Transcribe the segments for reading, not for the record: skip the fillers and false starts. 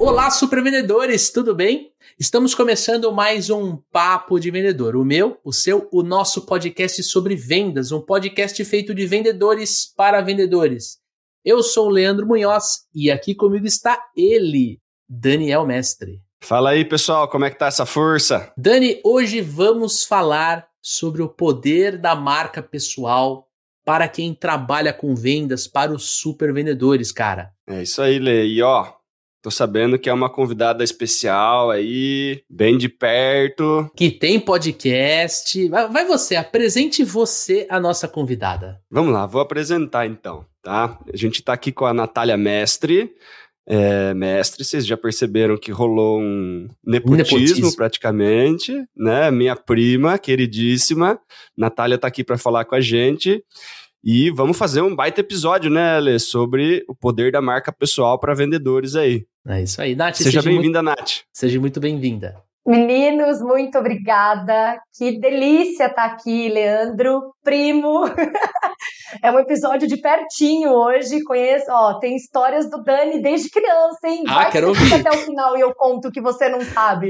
Olá, supervendedores, tudo bem? Estamos começando mais um Papo de Vendedor, o meu, o seu, o nosso podcast sobre vendas, um podcast feito de vendedores para vendedores. Eu sou o Leandro Munhoz e aqui comigo está ele, Daniel Mestre. Fala aí, pessoal, como é que tá essa força? Dani, hoje vamos falar sobre o poder da marca pessoal para quem trabalha com vendas, para os supervendedores, cara. É isso aí, Lê. E ó, tô sabendo que é uma convidada especial aí, bem de perto. Que tem podcast. Vai você, apresente você a nossa convidada. Vamos lá, vou apresentar então, tá? A gente tá aqui com a Natália Mestre. Mestre, vocês já perceberam que rolou um nepotismo praticamente, né? Minha prima, queridíssima, Natália tá aqui para falar com a gente e vamos fazer um baita episódio, né, Lê, sobre o poder da marca pessoal para vendedores aí. É isso aí, Nath. Seja bem-vinda, Nath. Seja muito bem-vinda. Meninos, muito obrigada. Que delícia estar aqui, Leandro, primo. É um episódio de pertinho hoje. Conheço, tem histórias do Dani desde criança, hein? Vai quero ouvir. Até o final e eu conto o que você não sabe.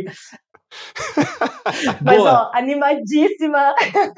Mas, animadíssima.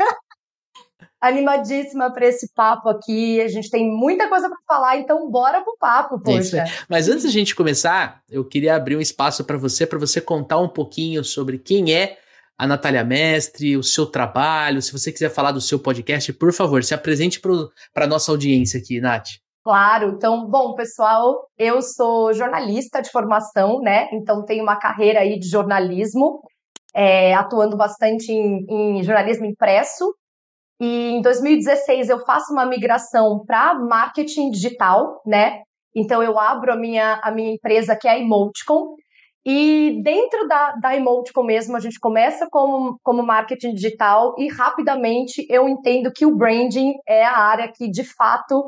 Animadíssima para esse papo aqui. A gente tem muita coisa para falar, então bora pro papo, poxa. Mas antes da gente começar, eu queria abrir um espaço para você contar um pouquinho sobre quem é a Natália Mestre, o seu trabalho. Se você quiser falar do seu podcast, por favor, se apresente para a nossa audiência aqui, Nath. Claro. Então, bom, pessoal, eu sou jornalista de formação, né? Então, tenho uma carreira aí de jornalismo, atuando bastante em jornalismo impresso. E em 2016 eu faço uma migração para marketing digital, né? Então eu abro a minha empresa, que é a Emoticon, e dentro da Emoticon mesmo a gente começa como marketing digital e rapidamente eu entendo que o branding é a área que de fato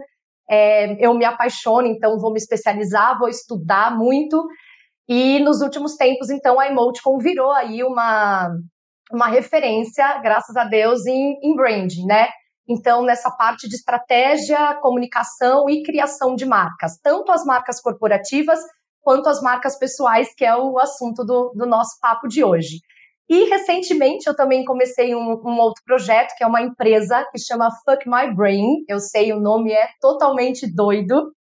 eu me apaixono, então vou me especializar, vou estudar muito, e nos últimos tempos então a Emoticon virou aí uma referência, graças a Deus, em branding, né? Então, nessa parte de estratégia, comunicação e criação de marcas, tanto as marcas corporativas quanto as marcas pessoais, que é o assunto do nosso papo de hoje. E, recentemente, eu também comecei um outro projeto, que é uma empresa que chama Fuck My Brain. Eu sei, o nome é totalmente doido.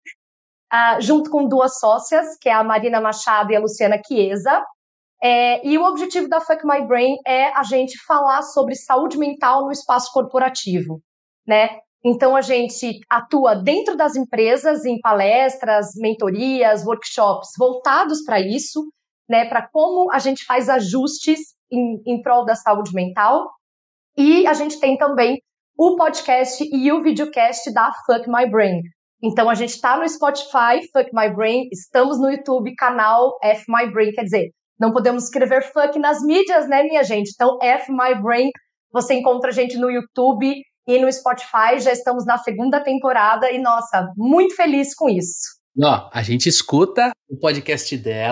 Junto com duas sócias, que é a Marina Machado e a Luciana Chiesa. E o objetivo da Fuck My Brain é a gente falar sobre saúde mental no espaço corporativo, né? Então, a gente atua dentro das empresas, em palestras, mentorias, workshops voltados para isso, né? Para como a gente faz ajustes em prol da saúde mental. E a gente tem também o podcast e o videocast da Fuck My Brain. Então, a gente está no Spotify, Fuck My Brain, estamos no YouTube, canal F My Brain, quer dizer, não podemos escrever fuck nas mídias, né, minha gente? Então, F My Brain, você encontra a gente no YouTube e no Spotify. Já estamos na 2ª temporada e, nossa, muito feliz com isso. A gente escuta o podcast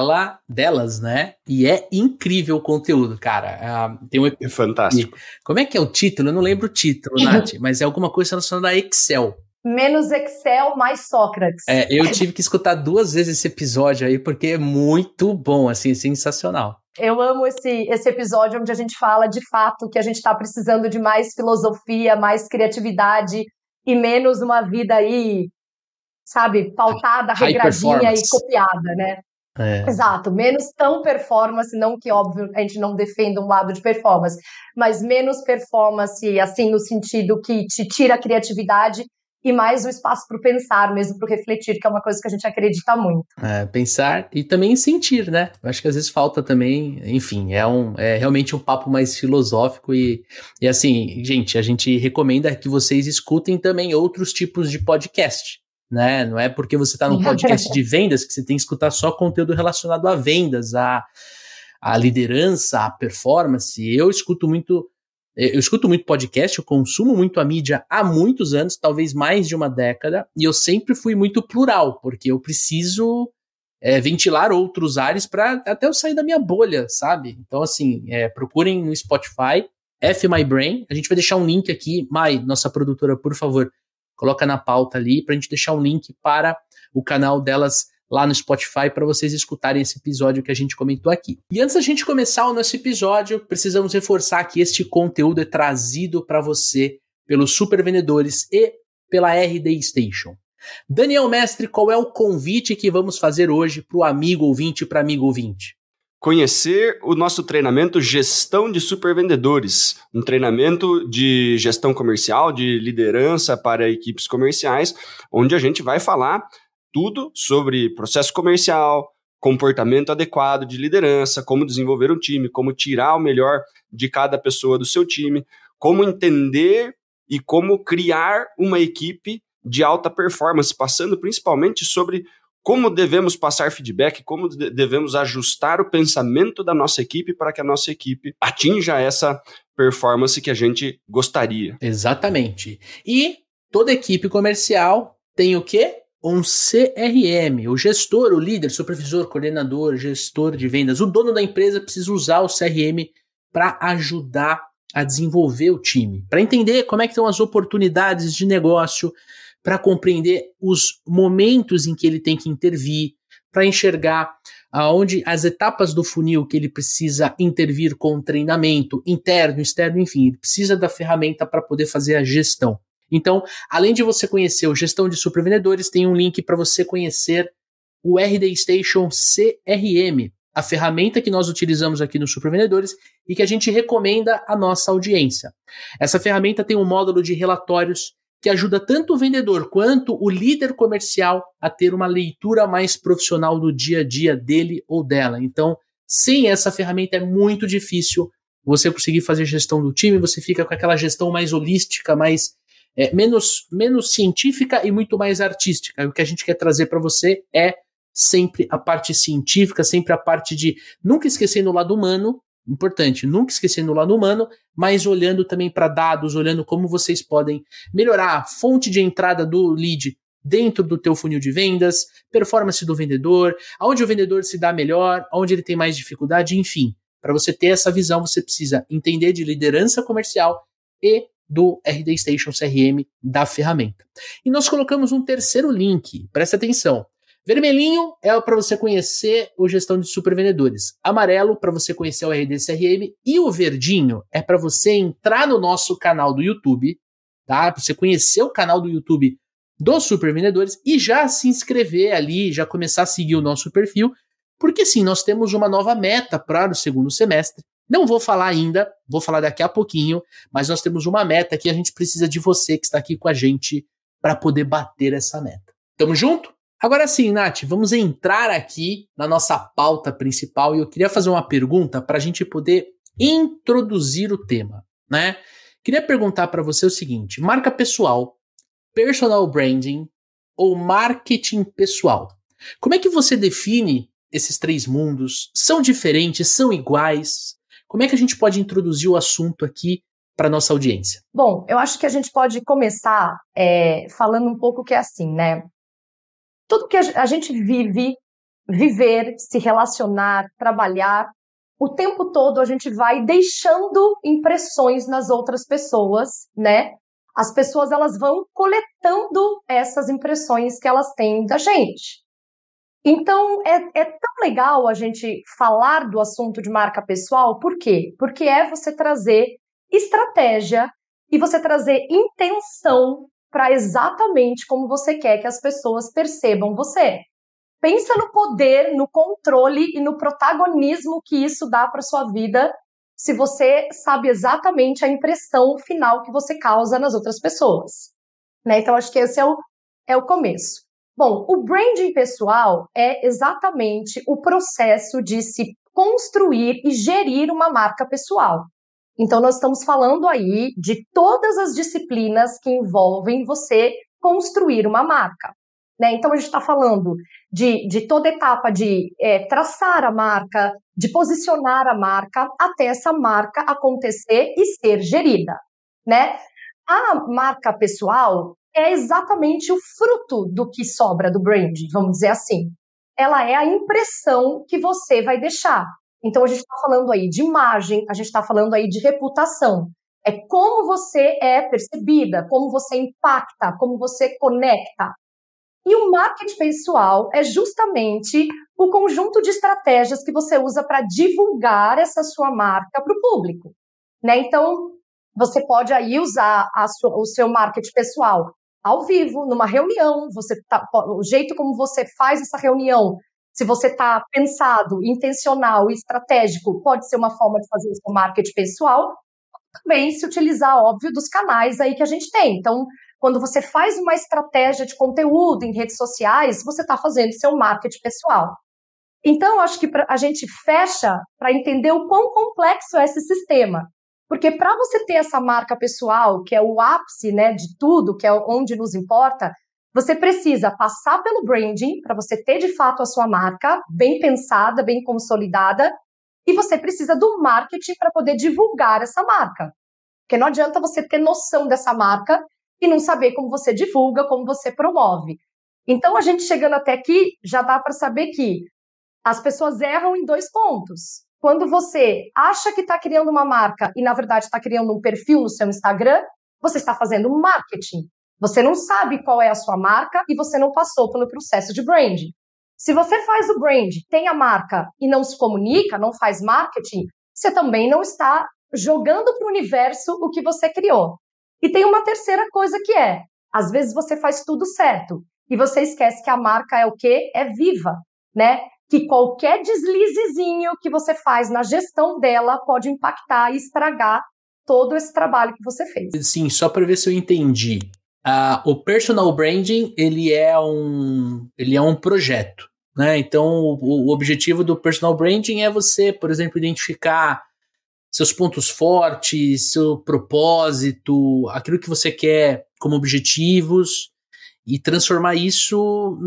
delas, né? E é incrível o conteúdo, cara. É fantástico. Como é que é o título? Eu não lembro o título, Nath, mas é alguma coisa relacionada a Excel. Menos Excel, mais Sócrates. Eu tive que escutar 2 vezes esse episódio aí, porque é muito bom, assim, sensacional. Eu amo esse episódio onde a gente fala, de fato, que a gente está precisando de mais filosofia, mais criatividade e menos uma vida aí, sabe, pautada, regradinha e copiada, né? Exato, menos tão performance, não que, óbvio, a gente não defenda um lado de performance, mas menos performance, assim, no sentido que te tira a criatividade e mais o espaço para o pensar, mesmo para o refletir, que é uma coisa que a gente acredita muito. Pensar e também sentir, né? Eu acho que às vezes falta também, enfim, é realmente um papo mais filosófico e assim, gente, a gente recomenda que vocês escutem também outros tipos de podcast, né? Não é porque você está num podcast de vendas que você tem que escutar só conteúdo relacionado a vendas, a liderança, a performance. Eu escuto muito podcast, eu consumo muito a mídia há muitos anos, talvez mais de uma década, e eu sempre fui muito plural, porque eu preciso ventilar outros ares para até eu sair da minha bolha, sabe? Então, assim, procurem no Spotify, F My Brain, a gente vai deixar um link aqui, Mai, nossa produtora, por favor, coloca na pauta ali, pra gente deixar um link para o canal delas lá no Spotify para vocês escutarem esse episódio que a gente comentou aqui. E antes da gente começar o nosso episódio, precisamos reforçar que este conteúdo é trazido para você pelos Super Vendedores e pela RD Station. Daniel Mestre, qual é o convite que vamos fazer hoje para o amigo ouvinte e para amigo ouvinte? Conhecer o nosso treinamento Gestão de Supervendedores, um treinamento de gestão comercial, de liderança para equipes comerciais, onde a gente vai falar tudo sobre processo comercial, comportamento adequado de liderança, como desenvolver um time, como tirar o melhor de cada pessoa do seu time, como entender e como criar uma equipe de alta performance, passando principalmente sobre como devemos passar feedback, como devemos ajustar o pensamento da nossa equipe para que a nossa equipe atinja essa performance que a gente gostaria. Exatamente. E toda equipe comercial tem o quê? Um CRM, o gestor, o líder, supervisor, coordenador, gestor de vendas, o dono da empresa precisa usar o CRM para ajudar a desenvolver o time, para entender como é que estão as oportunidades de negócio, para compreender os momentos em que ele tem que intervir, para enxergar aonde as etapas do funil que ele precisa intervir com treinamento interno, externo, enfim, ele precisa da ferramenta para poder fazer a gestão. Então, além de você conhecer o Gestão de Supervendedores, tem um link para você conhecer o RD Station CRM, a ferramenta que nós utilizamos aqui no Supervendedores e que a gente recomenda à nossa audiência. Essa ferramenta tem um módulo de relatórios que ajuda tanto o vendedor quanto o líder comercial a ter uma leitura mais profissional do dia a dia dele ou dela. Então, sem essa ferramenta é muito difícil você conseguir fazer gestão do time, você fica com aquela gestão mais holística, menos científica e muito mais artística. O que a gente quer trazer para você é sempre a parte científica, sempre a parte de nunca esquecendo o lado humano, importante, nunca esquecendo o lado humano, mas olhando também para dados, olhando como vocês podem melhorar a fonte de entrada do lead dentro do teu funil de vendas, performance do vendedor, aonde o vendedor se dá melhor, aonde ele tem mais dificuldade, enfim. Para você ter essa visão, você precisa entender de liderança comercial e do RD Station CRM da ferramenta. E nós colocamos um terceiro link, presta atenção. Vermelhinho é para você conhecer o Gestão de Supervendedores. Amarelo para você conhecer o RD CRM. E o verdinho é para você entrar no nosso canal do YouTube, tá? Para você conhecer o canal do YouTube dos Supervendedores e já se inscrever ali, já começar a seguir o nosso perfil, porque sim, nós temos uma nova meta para o segundo semestre. Não vou falar ainda, vou falar daqui a pouquinho, mas nós temos uma meta que a gente precisa de você que está aqui com a gente para poder bater essa meta. Tamo junto? Agora sim, Nath, vamos entrar aqui na nossa pauta principal e eu queria fazer uma pergunta para a gente poder introduzir o tema, né? Queria perguntar para você o seguinte: marca pessoal, personal branding ou marketing pessoal? Como é que você define esses três mundos? São diferentes? São iguais? Como é que a gente pode introduzir o assunto aqui para nossa audiência? Bom, eu acho que a gente pode começar falando um pouco que é assim, né? Tudo que a gente viver, se relacionar, trabalhar, o tempo todo a gente vai deixando impressões nas outras pessoas, né? As pessoas, elas vão coletando essas impressões que elas têm da gente. Então, é tão legal a gente falar do assunto de marca pessoal, por quê? Porque é você trazer estratégia e você trazer intenção para exatamente como você quer que as pessoas percebam você. Pensa no poder, no controle e no protagonismo que isso dá para sua vida, se você sabe exatamente a impressão final que você causa nas outras pessoas, né? Então, acho que esse é o começo. Bom, o branding pessoal é exatamente o processo de se construir e gerir uma marca pessoal. Então, nós estamos falando aí de todas as disciplinas que envolvem você construir uma marca, né? Então, a gente está falando de toda etapa de traçar a marca, de posicionar a marca, até essa marca acontecer e ser gerida, né? A marca pessoal é exatamente o fruto do que sobra do branding, vamos dizer assim. Ela é a impressão que você vai deixar. Então, a gente está falando aí de imagem, a gente está falando aí de reputação. É como você é percebida, como você impacta, como você conecta. E o marketing pessoal é justamente o conjunto de estratégias que você usa para divulgar essa sua marca para o público, né? Então, você pode aí usar o seu marketing pessoal ao vivo, numa reunião, o jeito como você faz essa reunião, se você está pensado, intencional e estratégico, pode ser uma forma de fazer o seu marketing pessoal, também se utilizar, óbvio, dos canais aí que a gente tem. Então, quando você faz uma estratégia de conteúdo em redes sociais, você está fazendo seu marketing pessoal. Então, acho que a gente fecha para entender o quão complexo é esse sistema. Porque para você ter essa marca pessoal, que é o ápice, né, de tudo, que é onde nos importa, você precisa passar pelo branding, para você ter de fato a sua marca bem pensada, bem consolidada, e você precisa do marketing para poder divulgar essa marca. Porque não adianta você ter noção dessa marca e não saber como você divulga, como você promove. Então, a gente chegando até aqui, já dá para saber que as pessoas erram em 2 pontos. Quando você acha que está criando uma marca e, na verdade, está criando um perfil no seu Instagram, você está fazendo marketing. Você não sabe qual é a sua marca e você não passou pelo processo de branding. Se você faz o brand, tem a marca e não se comunica, não faz marketing, você também não está jogando para o universo o que você criou. E tem uma terceira coisa que às vezes você faz tudo certo e você esquece que a marca é o quê? É viva, né? Que qualquer deslizezinho que você faz na gestão dela pode impactar e estragar todo esse trabalho que você fez. Sim, só para ver se eu entendi. O personal branding, ele é um projeto, né? Então, o objetivo do personal branding é você, por exemplo, identificar seus pontos fortes, seu propósito, aquilo que você quer como objetivos e transformar isso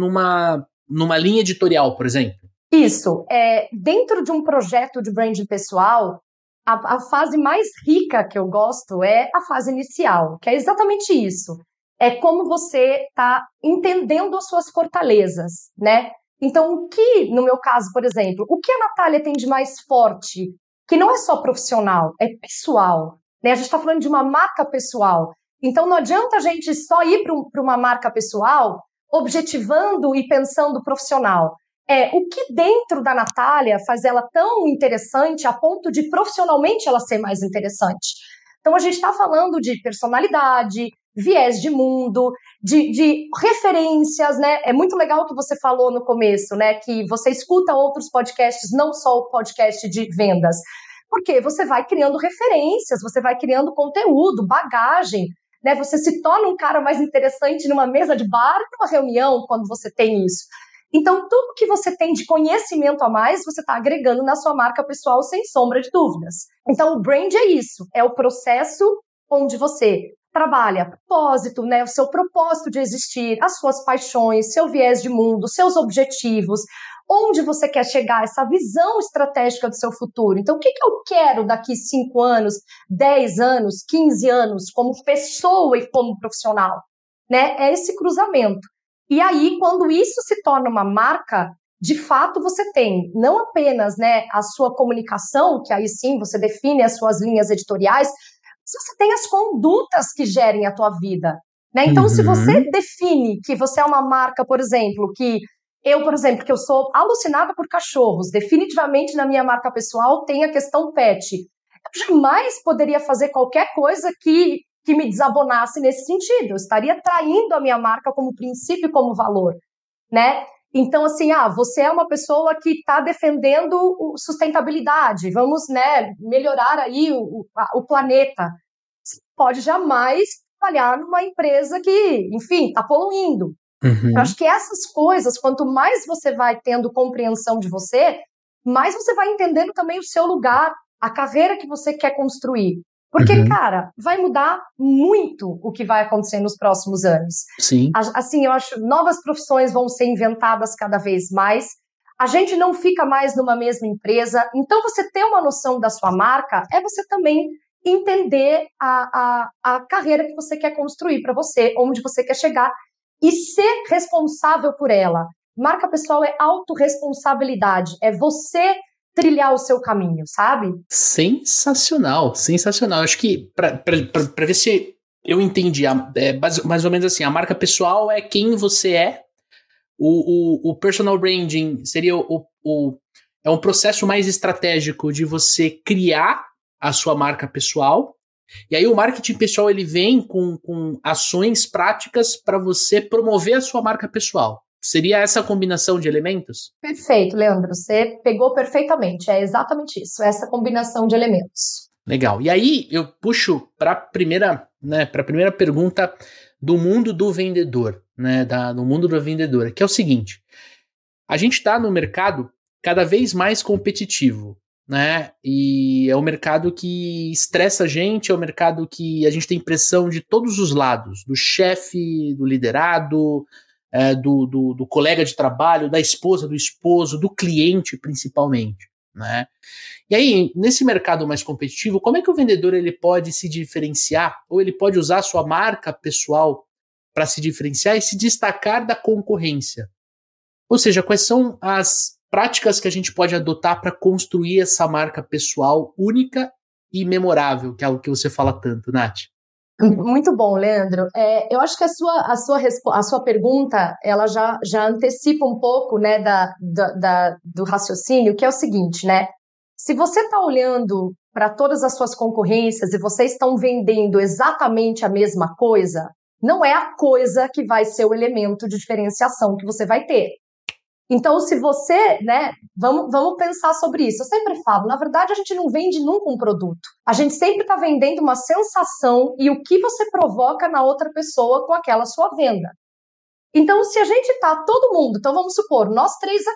numa linha editorial, por exemplo. Isso. Dentro de um projeto de branding pessoal, a fase mais rica que eu gosto é a fase inicial, que é exatamente isso. É como você está entendendo as suas fortalezas, né? Então, o que, no meu caso, por exemplo, o que a Natália tem de mais forte, que não é só profissional, é pessoal, né? A gente está falando de uma marca pessoal. Então, não adianta a gente só ir para uma marca pessoal objetivando e pensando profissional. O que dentro da Natália faz ela tão interessante a ponto de profissionalmente ela ser mais interessante. Então, a gente está falando de personalidade, viés de mundo, de referências, né? É muito legal o que você falou no começo, né? Que você escuta outros podcasts, não só o podcast de vendas. Porque você vai criando referências, você vai criando conteúdo, bagagem, né? Você se torna um cara mais interessante numa mesa de bar, numa reunião, quando você tem isso. Então, tudo que você tem de conhecimento a mais, você está agregando na sua marca pessoal sem sombra de dúvidas. Então, o brand é isso, é o processo onde você trabalha propósito, né, o seu propósito de existir, as suas paixões, seu viés de mundo, seus objetivos, onde você quer chegar, essa visão estratégica do seu futuro. Então, o que eu quero daqui 5 anos, 10 anos, 15 anos, como pessoa e como profissional? Né? É esse cruzamento. E aí, quando isso se torna uma marca, de fato você tem não apenas, né, a sua comunicação, que aí sim você define as suas linhas editoriais, você tem as condutas que gerem a tua vida. Né? Então, se você define que você é uma marca, por exemplo, que eu sou alucinada por cachorros, definitivamente na minha marca pessoal tem a questão pet. Eu jamais poderia fazer qualquer coisa que me desabonasse nesse sentido. Eu estaria traindo a minha marca como princípio e como valor, né? Então, assim, você é uma pessoa que está defendendo sustentabilidade, vamos, né, melhorar aí o planeta. Você pode jamais trabalhar numa empresa que, enfim, está poluindo. Eu acho que essas coisas, quanto mais você vai tendo compreensão de você, mais você vai entendendo também o seu lugar, a carreira que você quer construir. Porque, cara, vai mudar muito o que vai acontecer nos próximos anos. Sim. Assim, eu acho que novas profissões vão ser inventadas cada vez mais. A gente não fica mais numa mesma empresa. Então, você ter uma noção da sua marca é você também entender a carreira que você quer construir para você, onde você quer chegar e ser responsável por ela. Marca pessoal é autorresponsabilidade, é você trilhar o seu caminho, sabe? Sensacional, sensacional. Acho que para ver se eu entendi, mais ou menos assim, a marca pessoal é quem você é, O personal branding seria é um processo mais estratégico de você criar a sua marca pessoal. E aí o marketing pessoal ele vem com ações práticas para você promover a sua marca pessoal. Seria essa combinação de elementos? Perfeito, Leandro. Você pegou perfeitamente. É exatamente isso, essa combinação de elementos. Legal. E aí eu puxo para a primeira pergunta do mundo do vendedor, né? Do mundo da vendedora, que é o seguinte: a gente está no mercado cada vez mais competitivo, né? E é um mercado que estressa a gente, é um mercado que a gente tem pressão de todos os lados, do chefe, do liderado, do colega de trabalho, da esposa, do esposo, do cliente principalmente, né? E aí, nesse mercado mais competitivo, como é que o vendedor ele pode se diferenciar, ou ele pode usar a sua marca pessoal para se diferenciar e se destacar da concorrência? Ou seja, quais são as práticas que a gente pode adotar para construir essa marca pessoal única e memorável, que é algo que você fala tanto, Nath? Muito bom, Leandro. Eu acho que a sua pergunta ela já antecipa um pouco, né, do raciocínio, que é o seguinte, né? Se você está olhando para todas as suas concorrências e vocês estão vendendo exatamente a mesma coisa, não é a coisa que vai ser o elemento de diferenciação que você vai ter. Então, se você, né, vamos pensar sobre isso. Eu sempre falo, na verdade, a gente não vende nunca um produto. A gente sempre está vendendo uma sensação e o que você provoca na outra pessoa com aquela sua venda. Então, se a gente está, todo mundo, então vamos supor, nós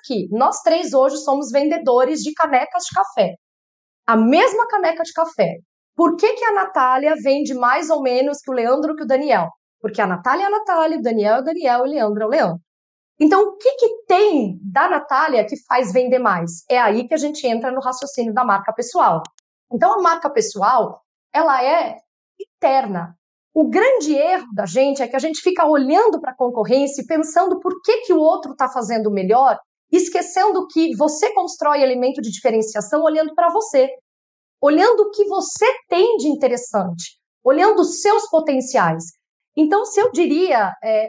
três hoje somos vendedores de canecas de café. A mesma caneca de café. Por que a Natália vende mais ou menos que o Leandro que o Daniel? Porque a Natália é a Natália, o Daniel é o Daniel e o Leandro é o Leandro. Então, o que tem da Natália que faz vender mais? É aí que a gente entra no raciocínio da marca pessoal. Então, a marca pessoal, ela é interna. O grande erro da gente é que a gente fica olhando para a concorrência e pensando por que o outro está fazendo melhor, esquecendo que você constrói elemento de diferenciação olhando para você, olhando o que você tem de interessante, olhando os seus potenciais. Então, se eu diria,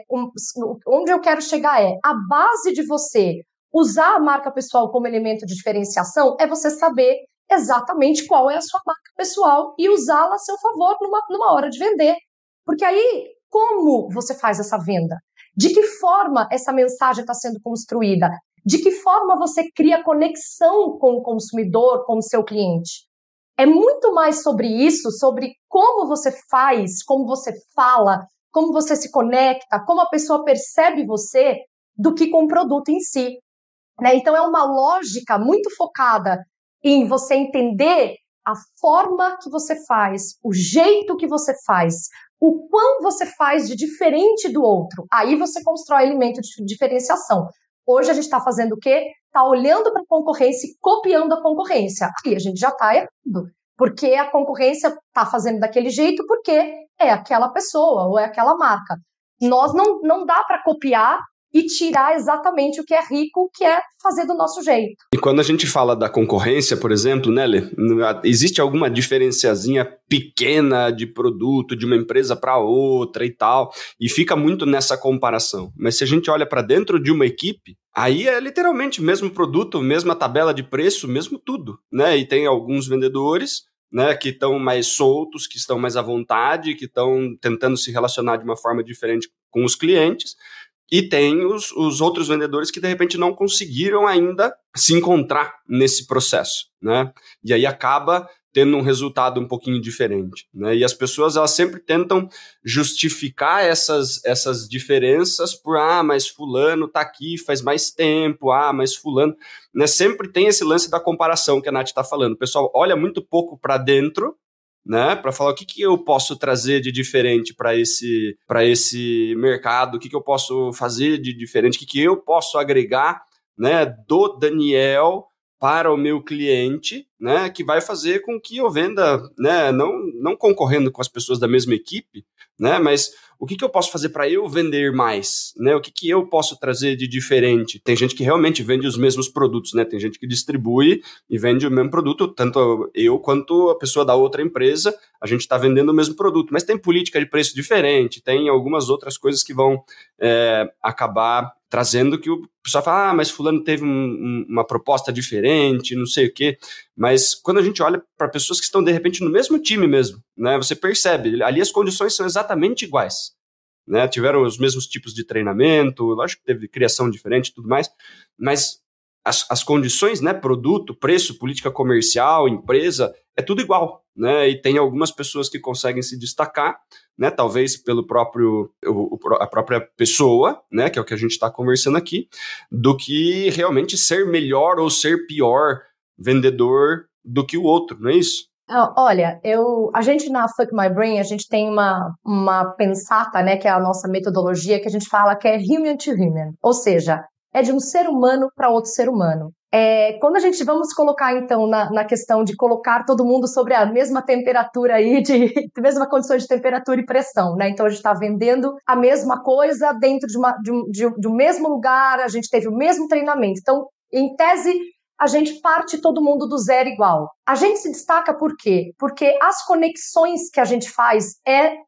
onde eu quero chegar a base de você usar a marca pessoal como elemento de diferenciação é você saber exatamente qual é a sua marca pessoal e usá-la a seu favor numa hora de vender. Porque aí, como você faz essa venda? De que forma essa mensagem está sendo construída? De que forma você cria conexão com o consumidor, com o seu cliente? É muito mais sobre isso, sobre como você faz, como você fala, como você se conecta, como a pessoa percebe você, do que com o produto em si. Né? Então, é uma lógica muito focada em você entender a forma que você faz, o jeito que você faz, o quão você faz de diferente do outro. Aí você constrói elemento de diferenciação. Hoje a gente está fazendo o quê? Está olhando para a concorrência e copiando a concorrência. Aí a gente já está errando, porque a concorrência está fazendo daquele jeito porque é aquela pessoa ou é aquela marca. Nós não dá para copiar e tirar exatamente o que é rico, que é fazer do nosso jeito. E quando a gente fala da concorrência, por exemplo, né, Lê, existe alguma diferenciazinha pequena de produto de uma empresa para outra e tal, e fica muito nessa comparação. Mas se a gente olha para dentro de uma equipe, aí é literalmente o mesmo produto, mesma tabela de preço, mesmo tudo, né? E tem alguns vendedores, né, que estão mais soltos, que estão mais à vontade, que estão tentando se relacionar de uma forma diferente com os clientes. E tem os outros vendedores que, de repente, não conseguiram ainda se encontrar nesse processo, né? E aí acaba tendo um resultado um pouquinho diferente, né? E as pessoas, elas sempre tentam justificar essas diferenças por, mas fulano tá aqui faz mais tempo, mas fulano... Né? Sempre tem esse lance da comparação que a Nath está falando. O pessoal olha muito pouco para dentro, né, para falar o que eu posso trazer de diferente para esse mercado, o que eu posso fazer de diferente, o que eu posso agregar, né, do Daniel para o meu cliente, né, que vai fazer com que eu venda, né, não concorrendo com as pessoas da mesma equipe, né, mas o que eu posso fazer para eu vender mais, né? O que eu posso trazer de diferente? Tem gente que realmente vende os mesmos produtos, né? Tem gente que distribui e vende o mesmo produto, tanto eu quanto a pessoa da outra empresa, a gente está vendendo o mesmo produto, mas tem política de preço diferente, tem algumas outras coisas que vão acabar trazendo que o pessoal fala, mas fulano teve uma proposta diferente, não sei o quê. Mas quando a gente olha para pessoas que estão, de repente, no mesmo time mesmo, né, você percebe, ali as condições são exatamente iguais. Né, tiveram os mesmos tipos de treinamento, lógico que teve criação diferente e tudo mais, mas as condições, né, produto, preço, política comercial, empresa, é tudo igual, né, e tem algumas pessoas que conseguem se destacar, né, talvez pelo a própria pessoa, né, que é o que a gente está conversando aqui, do que realmente ser melhor ou ser pior vendedor do que o outro, não é isso? Olha, a gente na Fuck My Brain, a gente tem uma pensata, né, que é a nossa metodologia, que a gente fala que é human to human, ou seja, é de um ser humano para outro ser humano. Quando a gente vamos colocar, então, na questão de colocar todo mundo sobre a mesma temperatura aí, de mesma condição de temperatura e pressão, né? Então a gente está vendendo a mesma coisa dentro de um mesmo lugar, a gente teve o mesmo treinamento. Então, em tese, a gente parte todo mundo do zero igual. A gente se destaca por quê? Porque as conexões que a gente faz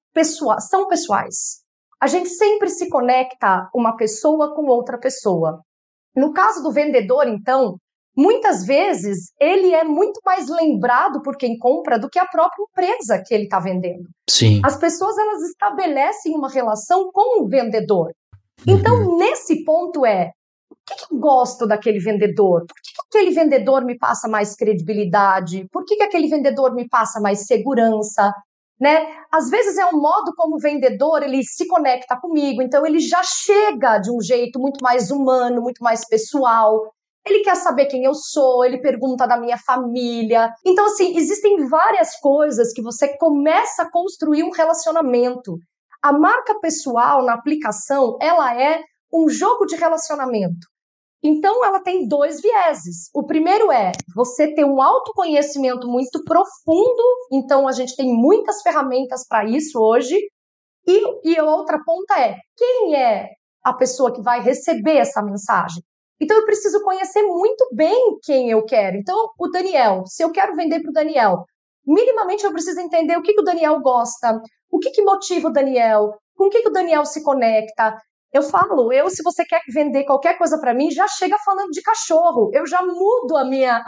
são pessoais. A gente sempre se conecta uma pessoa com outra pessoa. No caso do vendedor, então, muitas vezes ele é muito mais lembrado por quem compra do que a própria empresa que ele está vendendo. Sim. As pessoas, elas estabelecem uma relação com o vendedor. Então, nesse ponto por que eu gosto daquele vendedor? Por que aquele vendedor me passa mais credibilidade? Por que aquele vendedor me passa mais segurança? Né? Às vezes é um modo como o vendedor ele se conecta comigo, então ele já chega de um jeito muito mais humano, muito mais pessoal. Ele quer saber quem eu sou, ele pergunta da minha família. Então, assim, existem várias coisas que você começa a construir um relacionamento. A marca pessoal na aplicação, ela é um jogo de relacionamento. Então, ela tem 2 vieses. O primeiro é você ter um autoconhecimento muito profundo. Então, a gente tem muitas ferramentas para isso hoje. E a outra ponta é quem é a pessoa que vai receber essa mensagem. Então, eu preciso conhecer muito bem quem eu quero. Então, o Daniel, se eu quero vender para o Daniel, minimamente eu preciso entender o que o Daniel gosta, o que motiva o Daniel, com o que o Daniel se conecta. Eu falo, se você quer vender qualquer coisa para mim, já chega falando de cachorro. Eu já mudo a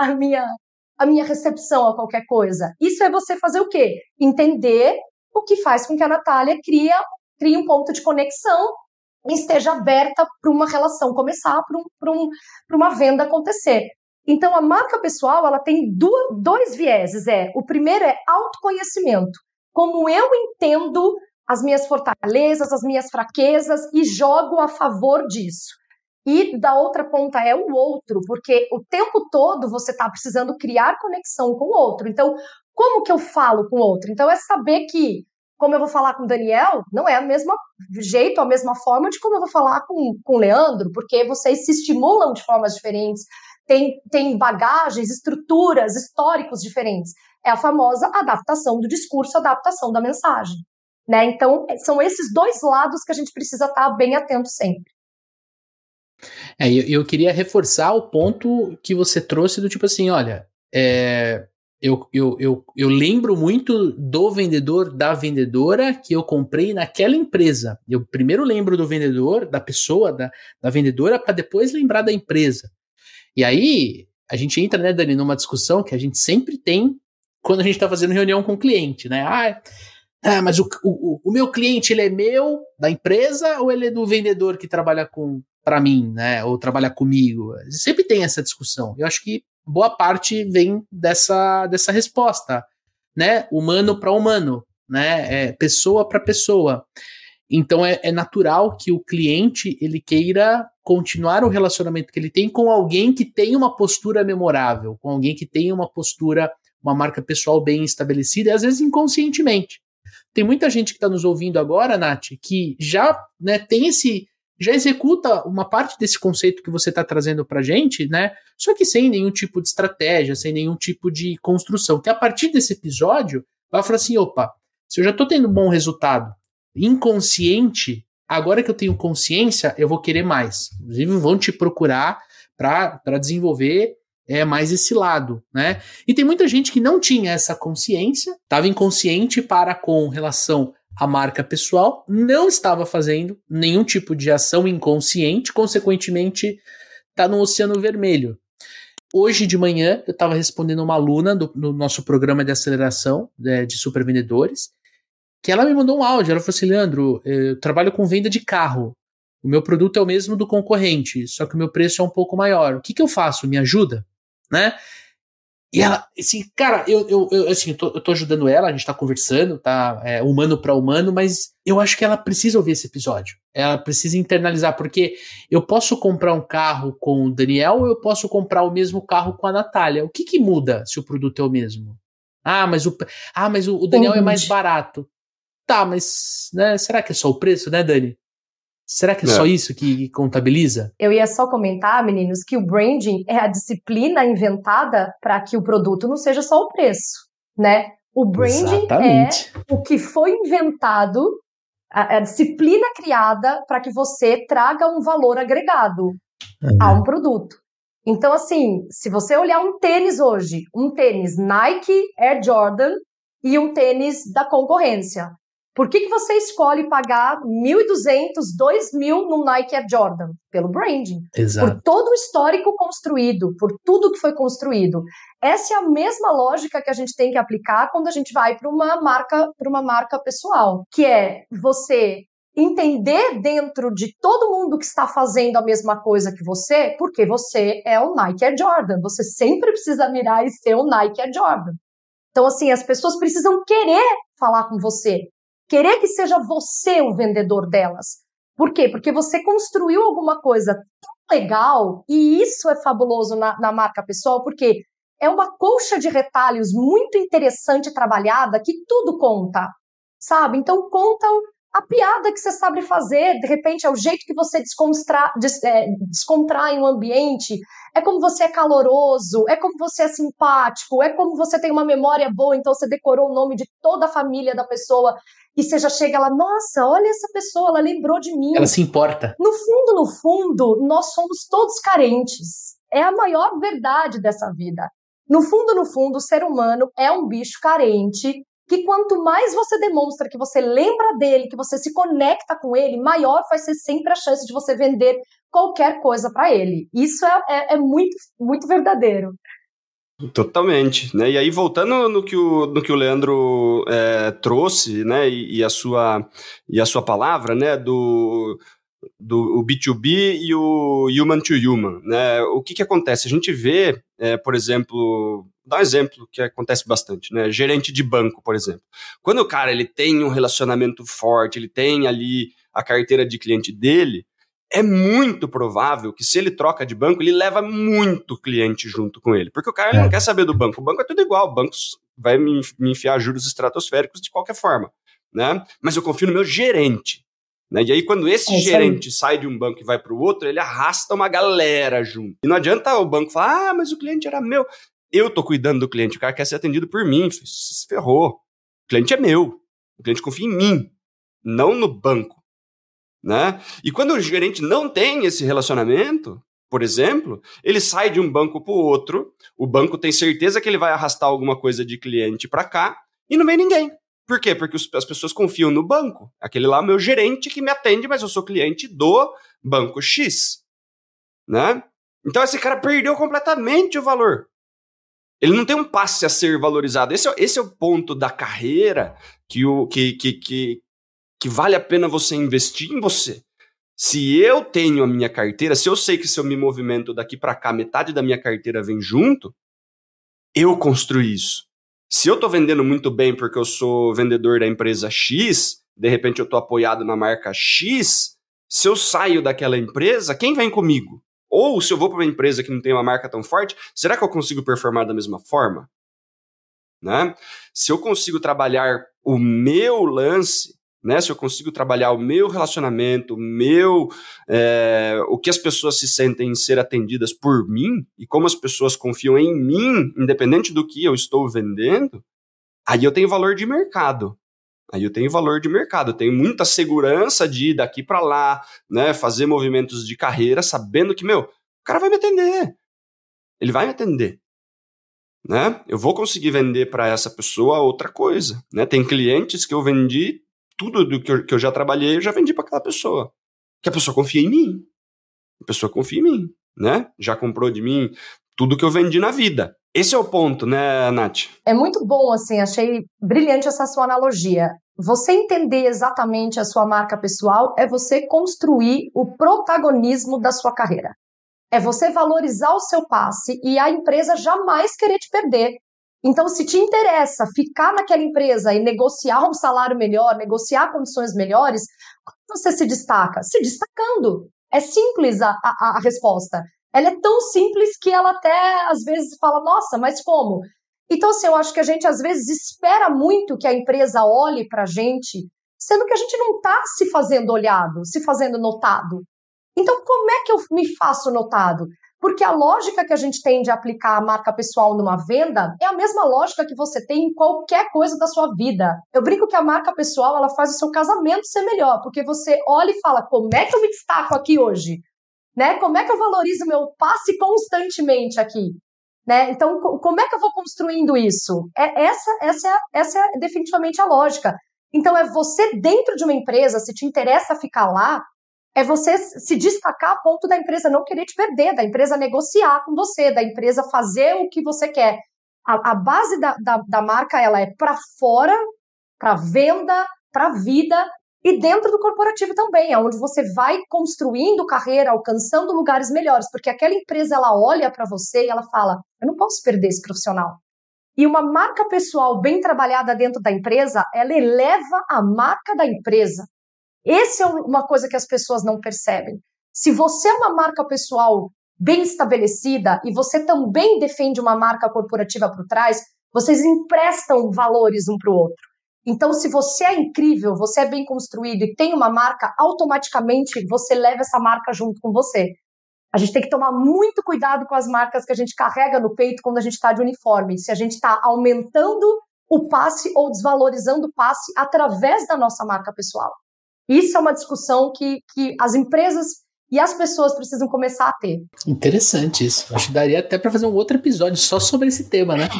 minha recepção a qualquer coisa. Isso é você fazer o quê? Entender o que faz com que a Natália crie um ponto de conexão e esteja aberta para uma relação começar, para uma venda acontecer. Então, a marca pessoal, ela tem 2 vieses. O primeiro é autoconhecimento. Como eu entendo as minhas fortalezas, as minhas fraquezas e jogo a favor disso. E da outra ponta é o outro, porque o tempo todo você está precisando criar conexão com o outro. Então, como que eu falo com o outro? Então, é saber que, como eu vou falar com o Daniel, não é a mesma jeito, a mesma forma de como eu vou falar com o Leandro, porque vocês se estimulam de formas diferentes, tem bagagens, estruturas, históricos diferentes. É a famosa adaptação do discurso, adaptação da mensagem. Né? Então, são esses 2 lados que a gente precisa estar bem atento sempre. Eu queria reforçar o ponto que você trouxe do tipo assim, olha, eu lembro muito do vendedor, da vendedora que eu comprei naquela empresa. Eu primeiro lembro do vendedor, da pessoa, da vendedora, para depois lembrar da empresa. E aí, a gente entra, né, Dani, numa discussão que a gente sempre tem quando a gente está fazendo reunião com o cliente, né? Mas o meu cliente, ele é meu, da empresa, ou ele é do vendedor que trabalha para mim, né? Ou trabalha comigo? Sempre tem essa discussão. Eu acho que boa parte vem dessa resposta, né? Humano para humano, né? Pessoa para pessoa. Então é natural que o cliente ele queira continuar o relacionamento que ele tem com alguém que tem uma postura memorável, com alguém que tem uma postura, uma marca pessoal bem estabelecida, e às vezes inconscientemente. Tem muita gente que está nos ouvindo agora, Nath, que já, né, já executa uma parte desse conceito que você está trazendo para a gente, né? Só que sem nenhum tipo de estratégia, sem nenhum tipo de construção. Que a partir desse episódio, vai falar assim, opa, se eu já estou tendo bom resultado inconsciente, agora que eu tenho consciência, eu vou querer mais. Inclusive, vão te procurar para desenvolver mais esse lado, né? E tem muita gente que não tinha essa consciência, estava inconsciente para com relação à marca pessoal, não estava fazendo nenhum tipo de ação inconsciente, consequentemente, está no oceano vermelho. Hoje de manhã, eu estava respondendo uma aluna no nosso programa de aceleração de supervendedores, que ela me mandou um áudio. Ela falou assim: Leandro, eu trabalho com venda de carro. O meu produto é o mesmo do concorrente, só que o meu preço é um pouco maior. O que eu faço? Me ajuda? Né? E ela, assim, cara, eu tô ajudando ela, a gente tá conversando, tá humano para humano, mas eu acho que ela precisa ouvir esse episódio. Ela precisa internalizar, porque eu posso comprar um carro com o Daniel ou eu posso comprar o mesmo carro com a Natália. O que muda se o produto é o mesmo? Mas o Daniel é mais barato. Tá, mas né, será que é só o preço, né, Dani? Será que é só isso que contabiliza? Eu ia só comentar, meninos, que o branding é a disciplina inventada para que o produto não seja só o preço, né? O branding Exatamente. É o que foi inventado, a disciplina criada para que você traga um valor agregado a um produto. Então, assim, se você olhar um tênis hoje, um tênis Nike Air Jordan e um tênis da concorrência, por que você escolhe pagar 1.200, 2.000 no Nike Air Jordan? Pelo branding. Exato. Por todo o histórico construído, por tudo que foi construído. Essa é a mesma lógica que a gente tem que aplicar quando a gente vai para uma marca pessoal, que é você entender dentro de todo mundo que está fazendo a mesma coisa que você, porque você é o Nike Air Jordan. Você sempre precisa mirar e ser o Nike Air Jordan. Então, assim, as pessoas precisam querer falar com você. Querer que seja você o vendedor delas. Por quê? Porque você construiu alguma coisa tão legal, e isso é fabuloso na marca pessoal, porque é uma colcha de retalhos muito interessante trabalhada, que tudo conta, sabe? Então, conta a piada que você sabe fazer, de repente é o jeito que você descontrai um ambiente, é como você é caloroso, é como você é simpático, é como você tem uma memória boa, então você decorou o nome de toda a família da pessoa, e você já chega lá, nossa, olha essa pessoa, ela lembrou de mim. Ela se importa. No fundo, nós somos todos carentes. É a maior verdade dessa vida. No fundo, o ser humano é um bicho carente, que quanto mais você demonstra que você lembra dele, que você se conecta com ele, maior vai ser sempre a chance de você vender qualquer coisa para ele. Isso é muito, muito verdadeiro. Totalmente, né? E aí, voltando no que o Leandro trouxe, né? E a sua palavra, né? Do B2B e o human to human, né? O que acontece? A gente vê, por exemplo, dá um exemplo que acontece bastante, né? Gerente de banco, por exemplo. Quando o cara ele tem um relacionamento forte, ele tem ali a carteira de cliente dele, é muito provável que se ele troca de banco, ele leva muito cliente junto com ele. Porque o cara ele não quer saber do banco. O banco é tudo igual. O banco vai me enfiar juros estratosféricos de qualquer forma, né? Mas eu confio no meu gerente. Né? E aí, quando esse gerente sai de um banco e vai para o outro, ele arrasta uma galera junto. E não adianta o banco falar, mas o cliente era meu. Eu tô cuidando do cliente, o cara quer ser atendido por mim, se ferrou. O cliente é meu. O cliente confia em mim, não no banco. Né? E quando o gerente não tem esse relacionamento, por exemplo, ele sai de um banco para o outro, o banco tem certeza que ele vai arrastar alguma coisa de cliente para cá e não vem ninguém. Por quê? Porque as pessoas confiam no banco. Aquele lá é o meu gerente que me atende, mas eu sou cliente do banco X. Né? Então esse cara perdeu completamente o valor. Ele não tem um passe a ser valorizado. Esse é o ponto da carreira que vale a pena você investir em você. Se eu tenho a minha carteira, se eu sei que se eu me movimento daqui para cá, metade da minha carteira vem junto, eu construí isso. Se eu estou vendendo muito bem porque eu sou vendedor da empresa X, de repente eu estou apoiado na marca X, se eu saio daquela empresa, quem vem comigo? Ou se eu vou para uma empresa que não tem uma marca tão forte, será que eu consigo performar da mesma forma? Né? Se eu consigo trabalhar o meu lance, né? Se eu consigo trabalhar o meu relacionamento, o que as pessoas se sentem em ser atendidas por mim e como as pessoas confiam em mim, independente do que eu estou vendendo, aí eu tenho valor de mercado. Aí eu tenho valor de mercado, eu tenho muita segurança de ir daqui para lá, né, fazer movimentos de carreira, sabendo que, o cara vai me atender. Ele vai me atender. Né? Eu vou conseguir vender para essa pessoa outra coisa. Né? Tem clientes que eu vendi, tudo do que eu já trabalhei, eu já vendi para aquela pessoa. Que a pessoa confia em mim. A pessoa confia em mim. Né? Já comprou de mim tudo que eu vendi na vida. Esse é o ponto, né, Nath? É muito bom, assim, achei brilhante essa sua analogia. Você entender exatamente a sua marca pessoal é você construir o protagonismo da sua carreira. É você valorizar o seu passe e a empresa jamais querer te perder. Então, se te interessa ficar naquela empresa e negociar um salário melhor, negociar condições melhores, como você se destaca? Se destacando. É simples a resposta. Ela é tão simples que ela até, às vezes, fala, nossa, mas como? Então, assim, eu acho que a gente, às vezes, espera muito que a empresa olhe pra gente, sendo que a gente não está se fazendo olhado, se fazendo notado. Então, como é que eu me faço notado? Porque a lógica que a gente tem de aplicar a marca pessoal numa venda é a mesma lógica que você tem em qualquer coisa da sua vida. Eu brinco que a marca pessoal, ela faz o seu casamento ser melhor, porque você olha e fala, como é que eu me destaco aqui hoje? Né? Como é que eu valorizo o meu passe constantemente aqui? Né? Então, como é que eu vou construindo isso? Essa é definitivamente a lógica. Então, é você dentro de uma empresa, se te interessa ficar lá, é você se destacar a ponto da empresa não querer te perder, da empresa negociar com você, da empresa fazer o que você quer. A base da marca, ela é para fora, para venda, para vida, e dentro do corporativo também, onde você vai construindo carreira, alcançando lugares melhores, porque aquela empresa, ela olha para você e ela fala, eu não posso perder esse profissional. E uma marca pessoal bem trabalhada dentro da empresa, ela eleva a marca da empresa. Essa é uma coisa que as pessoas não percebem. Se você é uma marca pessoal bem estabelecida e você também defende uma marca corporativa por trás, vocês emprestam valores um para o outro. Então, se você é incrível, você é bem construído e tem uma marca, automaticamente você leva essa marca junto com você. A gente tem que tomar muito cuidado com as marcas que a gente carrega no peito quando a gente está de uniforme. Se a gente está aumentando o passe ou desvalorizando o passe através da nossa marca pessoal. Isso é uma discussão que as empresas e as pessoas precisam começar a ter. Interessante isso. Acho que daria até para fazer um outro episódio só sobre esse tema, né?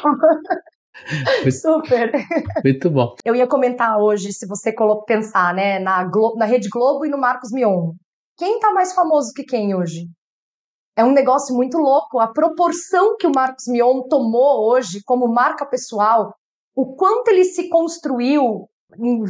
Super. Muito bom. Eu ia comentar hoje, se você pensar, né, na Rede Globo e no Marcos Mion. Quem tá mais famoso que quem hoje? É um negócio muito louco. A proporção que o Marcos Mion tomou hoje como marca pessoal, o quanto ele se construiu em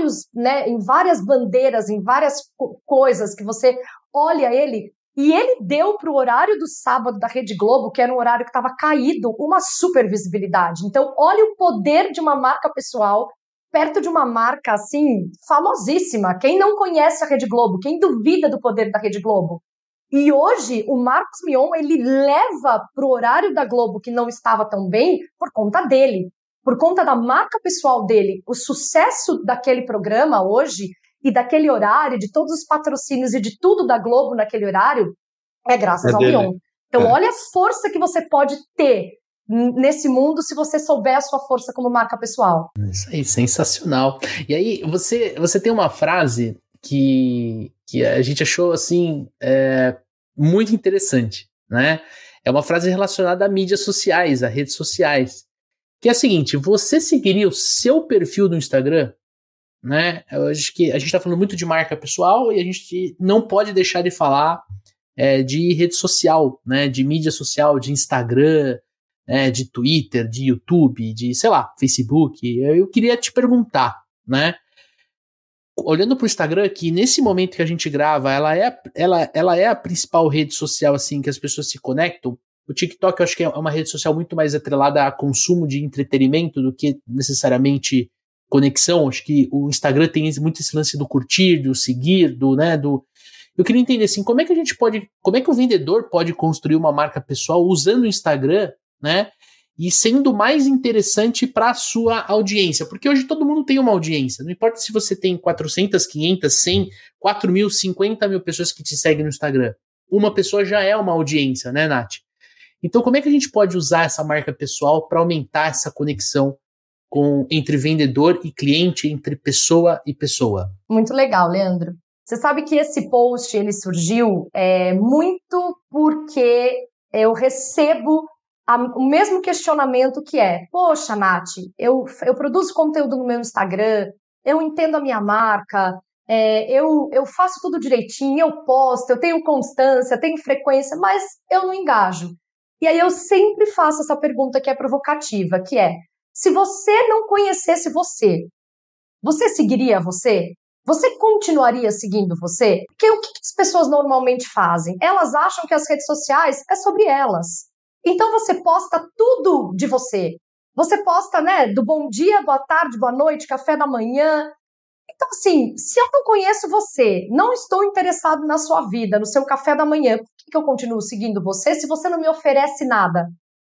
várias bandeiras, em várias coisas que você olha ele, e ele deu para o horário do sábado da Rede Globo, que era um horário que estava caído, uma super visibilidade. Então, olha o poder de uma marca pessoal perto de uma marca, assim, famosíssima. Quem não conhece a Rede Globo? Quem duvida do poder da Rede Globo? E hoje, o Marcos Mion, ele leva para o horário da Globo, que não estava tão bem, por conta dele. Por conta da marca pessoal dele, o sucesso daquele programa hoje e daquele horário, de todos os patrocínios e de tudo da Globo naquele horário, é graças ao Mion. Então, olha a força que você pode ter nesse mundo se você souber a sua força como marca pessoal. Isso aí, sensacional. E aí, você tem uma frase que a gente achou, assim, muito interessante, né? É uma frase relacionada a mídias sociais, a redes sociais. Que é a seguinte, você seguiria o seu perfil no Instagram, né? Eu acho que a gente está falando muito de marca pessoal e a gente não pode deixar de falar de rede social, né? De mídia social, de Instagram, de Twitter, de YouTube, de, sei lá, Facebook. Eu queria te perguntar, né? Olhando para o Instagram, que nesse momento que a gente grava, ela é a principal rede social assim que as pessoas se conectam. O TikTok eu acho que é uma rede social muito mais atrelada a consumo de entretenimento do que necessariamente conexão. Acho que o Instagram tem muito esse lance do curtir, do seguir, Eu queria entender assim, como é que o vendedor pode construir uma marca pessoal usando o Instagram, né? E sendo mais interessante para a sua audiência. Porque hoje todo mundo tem uma audiência. Não importa se você tem 400, 500, 100, 4 mil, 50 mil pessoas que te seguem no Instagram. Uma pessoa já é uma audiência, né, Nath? Então, como é que a gente pode usar essa marca pessoal para aumentar essa conexão entre vendedor e cliente, entre pessoa e pessoa? Muito legal, Leandro. Você sabe que esse post ele surgiu muito porque eu recebo o mesmo questionamento que poxa, Nath, eu produzo conteúdo no meu Instagram, eu entendo a minha marca, eu faço tudo direitinho, eu posto, eu tenho constância, tenho frequência, mas eu não engajo. E aí eu sempre faço essa pergunta que é provocativa, que se você não conhecesse você seguiria você? Você continuaria seguindo você? Porque o que as pessoas normalmente fazem? Elas acham que as redes sociais é sobre elas. Então você posta tudo de você. Você posta, do bom dia, boa tarde, boa noite, café da manhã. Então, assim, se eu não conheço você, não estou interessado na sua vida, no seu café da manhã, por que eu continuo seguindo você se você não me oferece nada?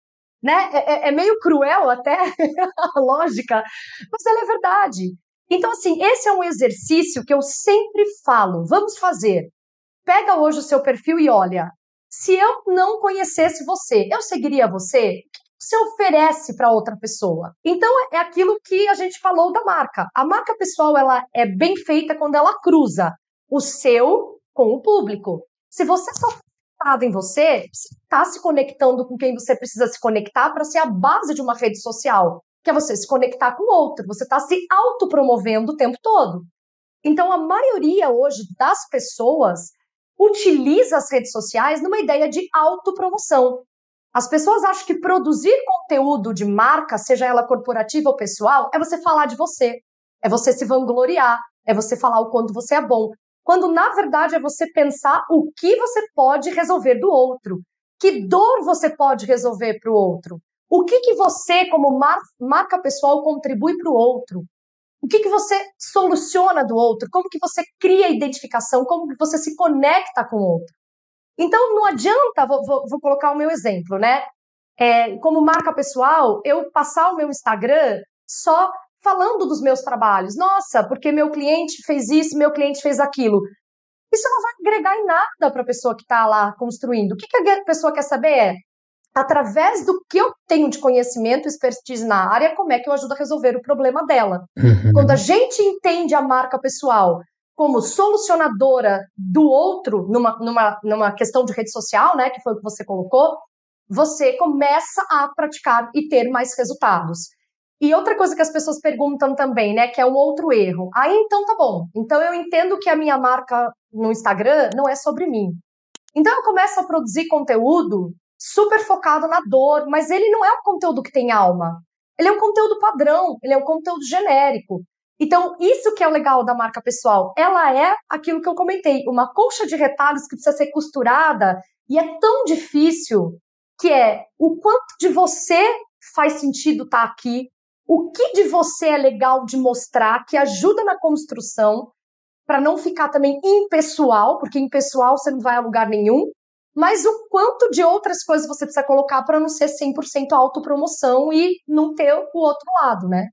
Né? É meio cruel até a lógica, mas ela é verdade. Então, assim, esse é um exercício que eu sempre falo, vamos fazer. Pega hoje o seu perfil e olha, se eu não conhecesse você, eu seguiria você? O que você oferece para outra pessoa? Então, é aquilo que a gente falou da marca. A marca pessoal, ela é bem feita quando ela cruza o seu com o público. Se você só está em você está se conectando com quem você precisa se conectar para ser a base de uma rede social, que é você se conectar com outro, você está se autopromovendo o tempo todo. Então, a maioria hoje das pessoas utiliza as redes sociais numa ideia de autopromoção. As pessoas acham que produzir conteúdo de marca, seja ela corporativa ou pessoal, é você falar de você, é você se vangloriar, é você falar o quanto você é bom, quando na verdade é você pensar o que você pode resolver do outro, que dor você pode resolver para o outro, o que você, como marca pessoal, contribui para o outro, o que você soluciona do outro, como que você cria identificação, como que você se conecta com o outro. Então, não adianta, vou colocar o meu exemplo, né? Como marca pessoal, eu passar o meu Instagram só falando dos meus trabalhos. Nossa, porque meu cliente fez isso, meu cliente fez aquilo. Isso não vai agregar em nada para a pessoa que está lá construindo. O que a pessoa quer saber através do que eu tenho de conhecimento e expertise na área, como é que eu ajudo a resolver o problema dela. Quando a gente entende a marca pessoal como solucionadora do outro numa questão de rede social, né, que foi o que você colocou, você começa a praticar e ter mais resultados. E outra coisa que as pessoas perguntam também, né, que é um outro erro. Aí, então tá bom. Então eu entendo que a minha marca no Instagram não é sobre mim. Então eu começo a produzir conteúdo super focado na dor, mas ele não é um conteúdo que tem alma. Ele é um conteúdo padrão, ele é um conteúdo genérico. Então, isso que é o legal da marca pessoal. Ela é aquilo que eu comentei, uma colcha de retalhos que precisa ser costurada e é tão difícil que o quanto de você faz sentido estar aqui, o que de você é legal de mostrar, que ajuda na construção, para não ficar também impessoal, porque impessoal você não vai a lugar nenhum, mas o quanto de outras coisas você precisa colocar para não ser 100% autopromoção e não ter o outro lado, né?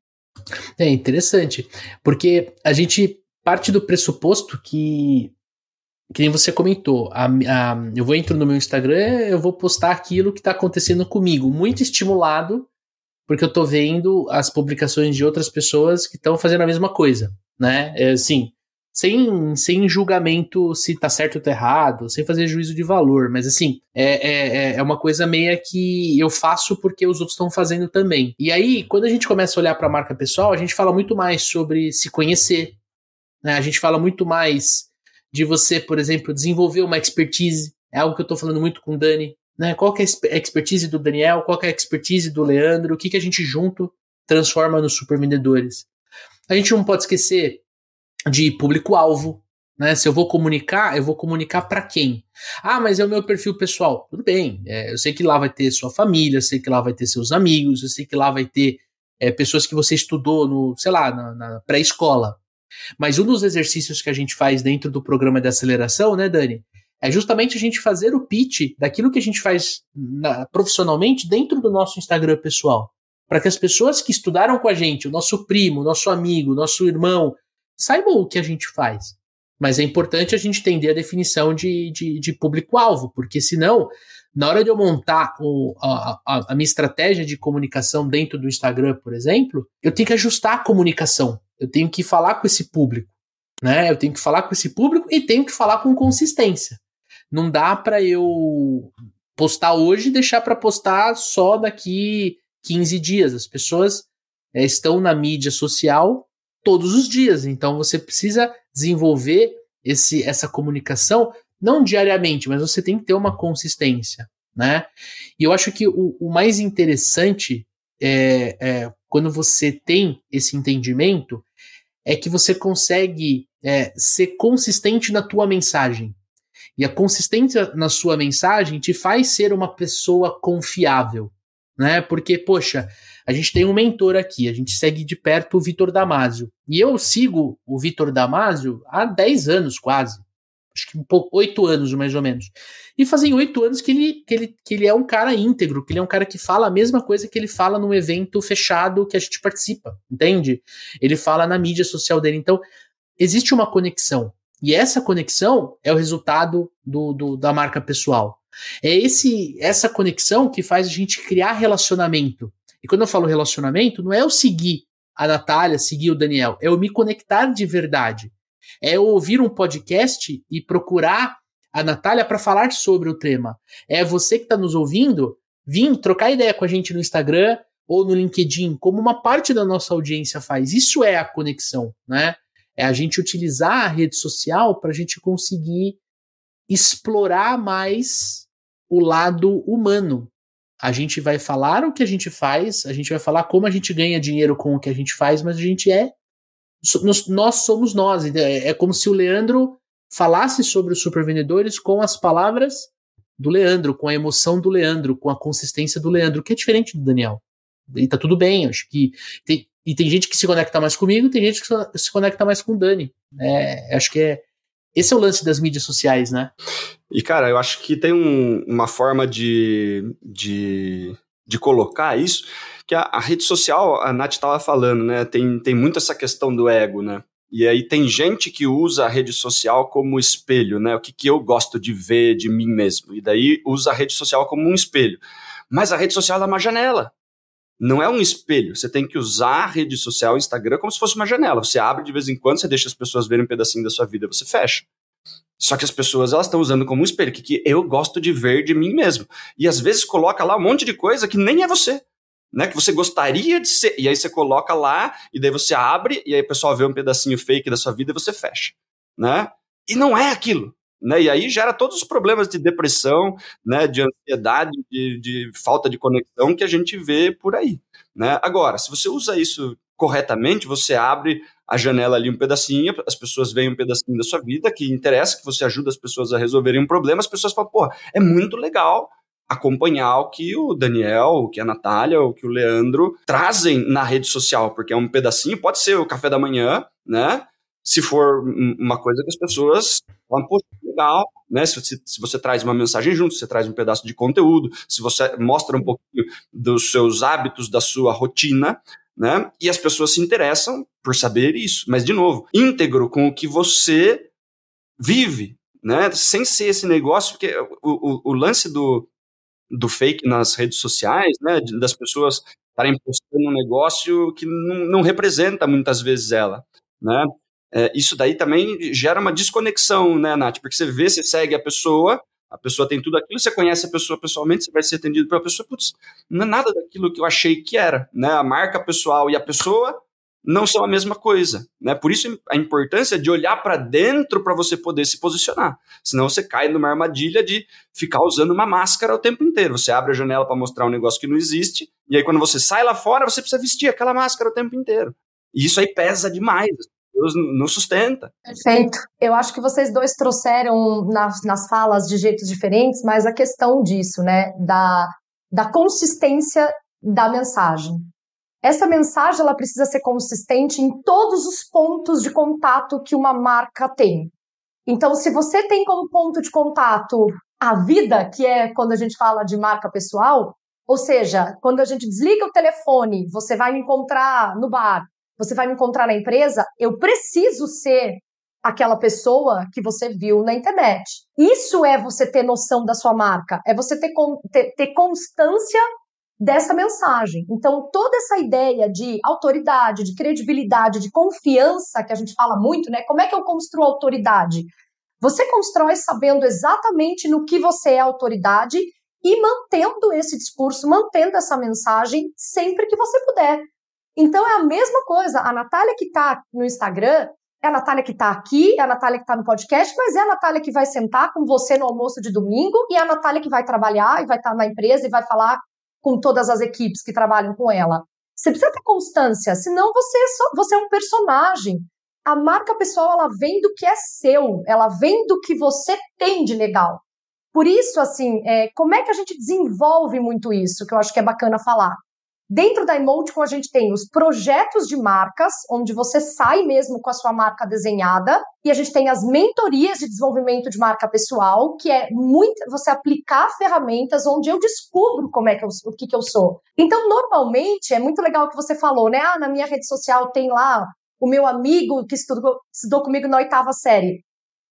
É interessante, porque a gente parte do pressuposto que nem você comentou, eu entro no meu Instagram, eu vou postar aquilo que está acontecendo comigo, muito estimulado, porque eu tô vendo as publicações de outras pessoas que estão fazendo a mesma coisa, né? Assim, sem julgamento se tá certo ou tá errado, sem fazer juízo de valor, mas assim, é uma coisa meia que eu faço porque os outros estão fazendo também. E aí, quando a gente começa a olhar para a marca pessoal, a gente fala muito mais sobre se conhecer, né? A gente fala muito mais de você, por exemplo, desenvolver uma expertise, é algo que eu tô falando muito com o Dani, né? Qual que é a expertise do Daniel, qual que é a expertise do Leandro, o que a gente junto transforma nos super vendedores. A gente não pode esquecer de público-alvo, né? Se eu vou comunicar para quem? Ah, mas é o meu perfil pessoal. Tudo bem, eu sei que lá vai ter sua família, eu sei que lá vai ter seus amigos, eu sei que lá vai ter pessoas que você estudou na pré-escola. Mas um dos exercícios que a gente faz dentro do programa de aceleração, né, Dani, é justamente a gente fazer o pitch daquilo que a gente faz profissionalmente dentro do nosso Instagram pessoal. Para que as pessoas que estudaram com a gente, o nosso primo, nosso amigo, nosso irmão, saibam o que a gente faz. Mas é importante a gente entender a definição de público-alvo, porque senão Na hora de eu montar a minha estratégia de comunicação dentro do Instagram, por exemplo, eu tenho que ajustar a comunicação. Eu tenho que falar com esse público, né? Eu tenho que falar com esse público e tenho que falar com consistência. Não dá para eu postar hoje e deixar para postar só daqui 15 dias. As pessoas estão na mídia social todos os dias, então você precisa desenvolver essa comunicação, não diariamente, mas você tem que ter uma consistência, né? E eu acho que o mais interessante quando você tem esse entendimento é que você consegue ser consistente na tua mensagem. E a consistência na sua mensagem te faz ser uma pessoa confiável, né? Porque, poxa, a gente tem um mentor aqui, a gente segue de perto o Vitor Damasio. E eu sigo o Vitor Damasio há 10 anos quase. Acho que 8 anos, mais ou menos. E fazem 8 anos que ele é um cara íntegro, que ele é um cara que fala a mesma coisa que ele fala num evento fechado que a gente participa, entende? Ele fala na mídia social dele. Então, existe uma conexão. E essa conexão é o resultado da marca pessoal. É essa conexão que faz a gente criar relacionamento. E quando eu falo relacionamento, não é eu seguir a Natália, seguir o Daniel, é eu me conectar de verdade. É eu ouvir um podcast e procurar a Natália para falar sobre o tema. É você que está nos ouvindo vir trocar ideia com a gente no Instagram ou no LinkedIn, como uma parte da nossa audiência faz. Isso é a conexão, né? É a gente utilizar a rede social para a gente conseguir explorar mais o lado humano. A gente vai falar o que a gente faz, a gente vai falar como a gente ganha dinheiro com o que a gente faz, mas a gente nós somos nós. É como se o Leandro falasse sobre os supervendedores com as palavras do Leandro, com a emoção do Leandro, com a consistência do Leandro, que é diferente do Daniel. E tá tudo bem, acho que tem gente que se conecta mais comigo, tem gente que se conecta mais com o Dani. Acho que esse é o lance das mídias sociais, né? E, cara, eu acho que tem uma forma de colocar isso, que a rede social, a Nath estava falando, né? Tem muito essa questão do ego, né? E aí tem gente que usa a rede social como espelho, né? O que eu gosto de ver de mim mesmo. E daí usa a rede social como um espelho. Mas a rede social é uma janela. Não é um espelho. Você tem que usar a rede social, o Instagram, como se fosse uma janela. Você abre de vez em quando, você deixa as pessoas verem um pedacinho da sua vida, você fecha. Só que as pessoas, elas estão usando como um espelho, que eu gosto de ver de mim mesmo. E às vezes coloca lá um monte de coisa que nem é você, né? Que você gostaria de ser. E aí você coloca lá, e daí você abre, e aí o pessoal vê um pedacinho fake da sua vida e você fecha, né? E não é aquilo. Né? E aí gera todos os problemas de depressão, né, de ansiedade, de falta de conexão que a gente vê por aí. Né? Agora, se você usa isso corretamente, você abre a janela ali um pedacinho, as pessoas veem um pedacinho da sua vida que interessa, que você ajuda as pessoas a resolverem um problema, as pessoas falam, pô, é muito legal acompanhar o que o Daniel, o que a Natália, o que o Leandro trazem na rede social, porque é um pedacinho, pode ser o café da manhã, né? Se for uma coisa que as pessoas falam, pô, legal, né? Se você traz uma mensagem junto, se você traz um pedaço de conteúdo, se você mostra um pouquinho dos seus hábitos, da sua rotina, né? E as pessoas se interessam por saber isso. Mas, de novo, íntegro com o que você vive, né? Sem ser esse negócio, porque o lance do fake nas redes sociais, né? Das pessoas estarem postando um negócio que não representa muitas vezes ela, né? Isso daí também gera uma desconexão, né, Nath? Porque você vê, você segue a pessoa tem tudo aquilo, você conhece a pessoa pessoalmente, você vai ser atendido pela pessoa, putz, não é nada daquilo que eu achei que era, né? A marca pessoal e a pessoa não são a mesma coisa, né? Por isso a importância de olhar para dentro para você poder se posicionar. Senão você cai numa armadilha de ficar usando uma máscara o tempo inteiro. Você abre a janela para mostrar um negócio que não existe, e aí quando você sai lá fora, você precisa vestir aquela máscara o tempo inteiro. E isso aí pesa demais. Não sustenta. Perfeito. Eu acho que vocês dois trouxeram nas falas de jeitos diferentes, mas a questão disso, né, da consistência da mensagem. Essa mensagem, ela precisa ser consistente em todos os pontos de contato que uma marca tem. Então, se você tem como ponto de contato a vida, que é quando a gente fala de marca pessoal, ou seja, quando a gente desliga o telefone, você vai me encontrar no bar, você vai me encontrar na empresa, eu preciso ser aquela pessoa que você viu na internet. Isso é você ter noção da sua marca, é você ter constância dessa mensagem. Então, toda essa ideia de autoridade, de credibilidade, de confiança, que a gente fala muito, né? Como é que eu construo autoridade? Você constrói sabendo exatamente no que você é autoridade e mantendo esse discurso, mantendo essa mensagem sempre que você puder. Então, é a mesma coisa. A Natália que está no Instagram é a Natália que está aqui, é a Natália que está no podcast, mas é a Natália que vai sentar com você no almoço de domingo e é a Natália que vai trabalhar e vai estar na empresa e vai falar com todas as equipes que trabalham com ela. Você precisa ter constância, senão você é um personagem. A marca pessoal, ela vem do que é seu, ela vem do que você tem de legal. Por isso, assim, como é que a gente desenvolve muito isso, que eu acho que é bacana falar? Dentro da Emoticon, a gente tem os projetos de marcas, onde você sai mesmo com a sua marca desenhada, e a gente tem as mentorias de desenvolvimento de marca pessoal, que é muito você aplicar ferramentas onde eu descubro como é que o que eu sou. Então, normalmente, é muito legal o que você falou, né? Na minha rede social tem lá o meu amigo que estudou comigo na 8ª série.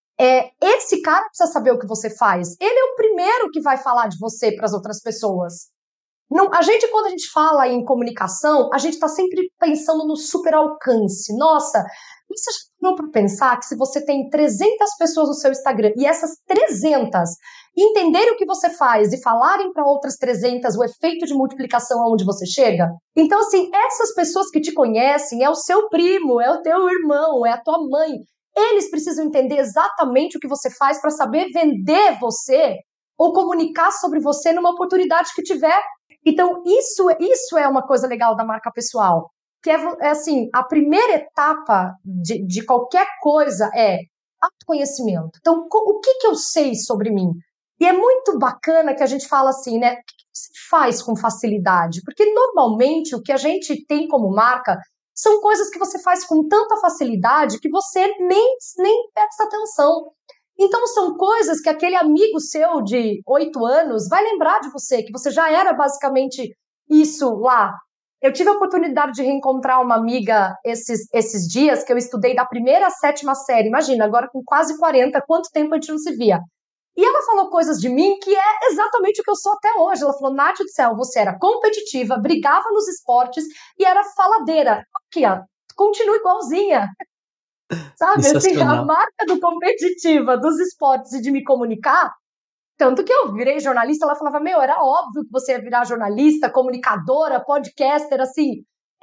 Esse cara precisa saber o que você faz. Ele é o primeiro que vai falar de você para as outras pessoas. Não, quando a gente fala em comunicação, a gente está sempre pensando no super alcance. Nossa, você já parou para pensar que se você tem 300 pessoas no seu Instagram e essas 300 entenderem o que você faz e falarem para outras 300 o efeito de multiplicação aonde você chega? Então, assim, essas pessoas que te conhecem é o seu primo, é o teu irmão, é a tua mãe. Eles precisam entender exatamente o que você faz para saber vender você ou comunicar sobre você numa oportunidade que tiver. Então, isso é uma coisa legal da marca pessoal, que é assim, a primeira etapa de qualquer coisa é autoconhecimento. Então, o que eu sei sobre mim? E é muito bacana que a gente fala assim, né? O que você faz com facilidade? Porque, normalmente, o que a gente tem como marca são coisas que você faz com tanta facilidade que você nem presta atenção. Então, são coisas que aquele amigo seu de 8 anos vai lembrar de você, que você já era basicamente isso lá. Eu tive a oportunidade de reencontrar uma amiga esses dias, que eu estudei da 1ª à 7ª série. Imagina, agora com quase 40, quanto tempo a gente não se via. E ela falou coisas de mim que é exatamente o que eu sou até hoje. Ela falou, Nath do céu, você era competitiva, brigava nos esportes e era faladeira. Aqui, ó, continua igualzinha. Sabe, assim, a marca do competitiva, dos esportes e de me comunicar, tanto que eu virei jornalista, ela falava, era óbvio que você ia virar jornalista, comunicadora, podcaster, assim, é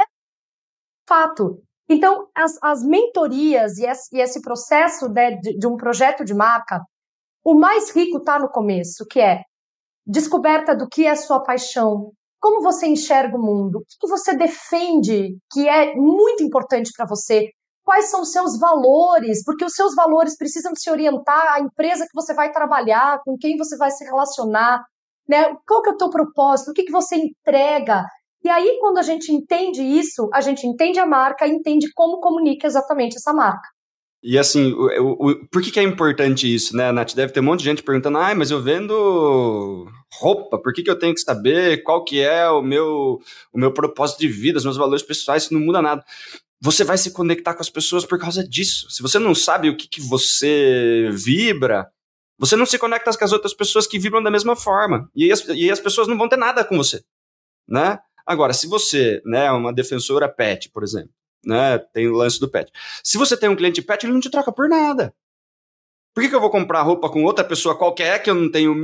fato. Então, as mentorias e esse processo, né, de um projeto de marca, o mais rico está no começo, que é descoberta do que é sua paixão, como você enxerga o mundo, o que você defende que é muito importante para você, quais são os seus valores, porque os seus valores precisam se orientar à empresa que você vai trabalhar, com quem você vai se relacionar, né? Qual que é o teu propósito, o que você entrega. E aí, quando a gente entende isso, a gente entende a marca e entende como comunica exatamente essa marca. E assim, por que é importante isso, né, Nath? Deve ter um monte de gente perguntando, mas eu vendo roupa, por que eu tenho que saber qual que é o meu propósito de vida, os meus valores pessoais, isso não muda nada. Você vai se conectar com as pessoas por causa disso. Se você não sabe o que você vibra, você não se conecta com as outras pessoas que vibram da mesma forma. E aí as pessoas não vão ter nada com você, né? Agora, se você, né, uma defensora pet, por exemplo, né, tem o lance do pet. Se você tem um cliente pet, ele não te troca por nada. Por que eu vou comprar roupa com outra pessoa qualquer, que eu não tenho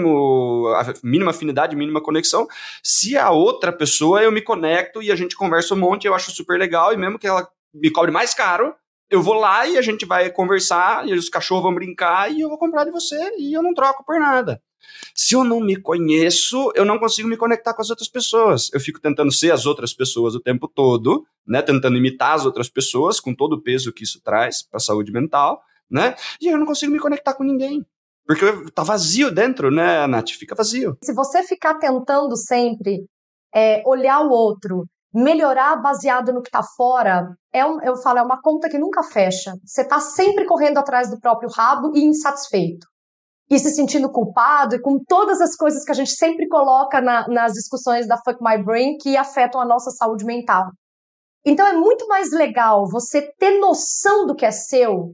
mínima afinidade, mínima conexão, se a outra pessoa eu me conecto e a gente conversa um monte, eu acho super legal, e mesmo que ela me cobre mais caro, eu vou lá e a gente vai conversar, e os cachorros vão brincar, e eu vou comprar de você, e eu não troco por nada. Se eu não me conheço, eu não consigo me conectar com as outras pessoas. Eu fico tentando ser as outras pessoas o tempo todo, né? Tentando imitar as outras pessoas, com todo o peso que isso traz para a saúde mental, né? E eu não consigo me conectar com ninguém. Porque tá vazio dentro, né, Nath? Fica vazio. Se você ficar tentando sempre olhar o outro, melhorar baseado no que tá fora, eu falo, é uma conta que nunca fecha. Você tá sempre correndo atrás do próprio rabo e insatisfeito. E se sentindo culpado, e com todas as coisas que a gente sempre coloca nas discussões da Fuck My Brain que afetam a nossa saúde mental. Então é muito mais legal você ter noção do que é seu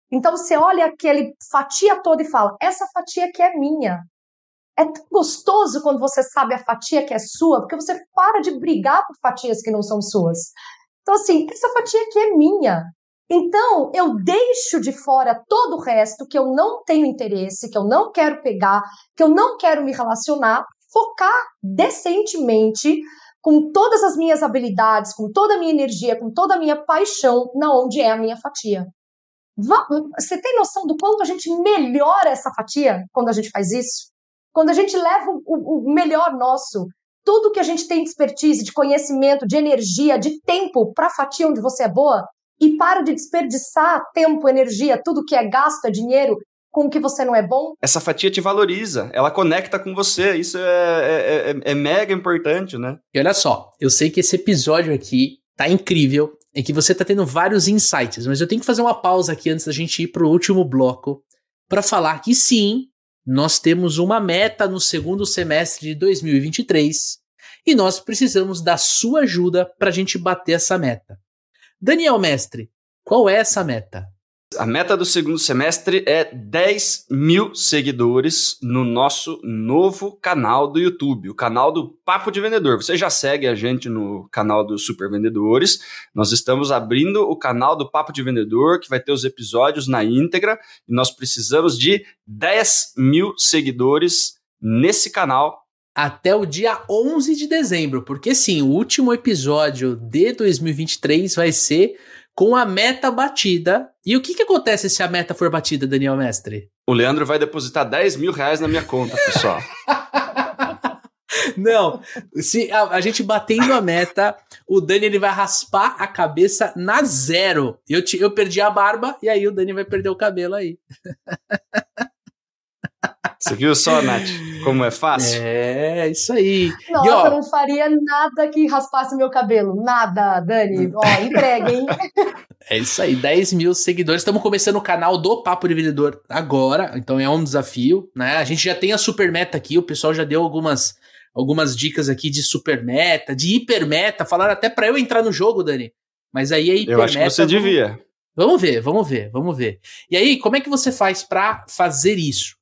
Então você olha aquele fatia toda e fala, essa fatia aqui é minha. É tão gostoso quando você sabe a fatia que é sua, porque você para de brigar por fatias que não são suas. Então assim, essa fatia aqui é minha. Então eu deixo de fora todo o resto que eu não tenho interesse, que eu não quero pegar, que eu não quero me relacionar, focar decentemente com todas as minhas habilidades, com toda a minha energia, com toda a minha paixão, na onde é a minha fatia. Você tem noção do quanto a gente melhora essa fatia quando a gente faz isso? Quando a gente leva o melhor nosso, tudo que a gente tem de expertise, de conhecimento, de energia, de tempo para a fatia onde você é boa, e para de desperdiçar tempo, energia, tudo que é gasto, é dinheiro, com o que você não é bom. Essa fatia te valoriza, ela conecta com você, isso é mega importante, né? E olha só, eu sei que esse episódio aqui tá incrível, é que você tá tendo vários insights, mas eu tenho que fazer uma pausa aqui antes da gente ir pro último bloco para falar que sim, nós temos uma meta no segundo semestre de 2023 e nós precisamos da sua ajuda pra gente bater essa meta. Daniel Mestre, qual é essa meta? A meta do segundo semestre é 10 mil seguidores no nosso novo canal do YouTube, o canal do Papo de Vendedor. Você já segue a gente no canal dos Super Vendedores. Nós estamos abrindo o canal do Papo de Vendedor, que vai ter os episódios na íntegra, e nós precisamos de 10 mil seguidores nesse canal. Até o dia 11 de dezembro, porque sim, o último episódio de 2023 vai ser com a meta batida. E o que acontece se a meta for batida, Daniel Mestre? O Leandro vai depositar 10 mil reais na minha conta, pessoal. Não, se a gente batendo a meta, o Dani ele vai raspar a cabeça na zero. Eu perdi a barba e aí o Dani vai perder o cabelo aí. Você viu só, Nath, como é fácil? É, isso aí. Nossa, eu não faria nada que raspasse meu cabelo. Nada, Dani. Ó, entrega, hein? É isso aí, 10 mil seguidores. Estamos começando o canal do Papo de Vendedor agora, então é um desafio, né? A gente já tem a super meta aqui, o pessoal já deu algumas dicas aqui de super meta, de hiper meta. Falaram até pra eu entrar no jogo, Dani. Mas aí é hiper meta. Eu acho que você devia. Vamos ver. E aí, como é que você faz pra fazer isso?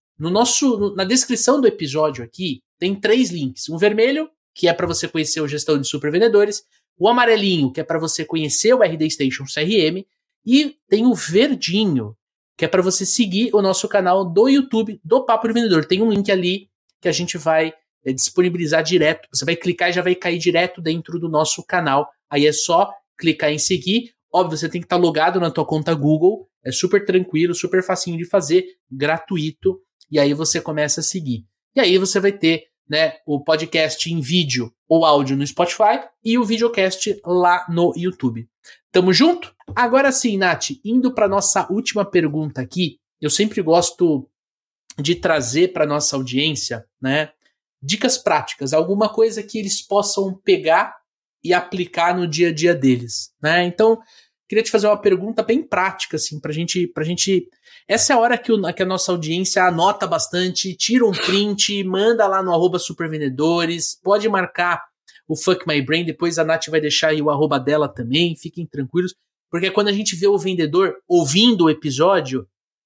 Na descrição do episódio aqui, tem 3 links. Um vermelho, que é para você conhecer o Gestão de Super Vendedores. O amarelinho, que é para você conhecer o RD Station CRM. E tem o verdinho, que é para você seguir o nosso canal do YouTube do Papo de Vendedor. Tem um link ali que a gente vai disponibilizar direto. Você vai clicar e já vai cair direto dentro do nosso canal. Aí é só clicar em seguir. Óbvio, você tem que estar logado na tua conta Google. É super tranquilo, super facinho de fazer, gratuito. E aí você começa a seguir. E aí você vai ter, né, o podcast em vídeo ou áudio no Spotify e o videocast lá no YouTube. Tamo junto? Agora sim, Nath, indo para nossa última pergunta aqui, eu sempre gosto de trazer para nossa audiência, né, dicas práticas, alguma coisa que eles possam pegar e aplicar no dia a dia deles, né? Então, queria te fazer uma pergunta bem prática, assim, pra gente... Essa é a hora que a nossa audiência anota bastante, tira um print, manda lá no @supervendedores, pode marcar o Fuck My Brain, depois a Nath vai deixar aí o @ dela também, fiquem tranquilos, porque é quando a gente vê o vendedor ouvindo o episódio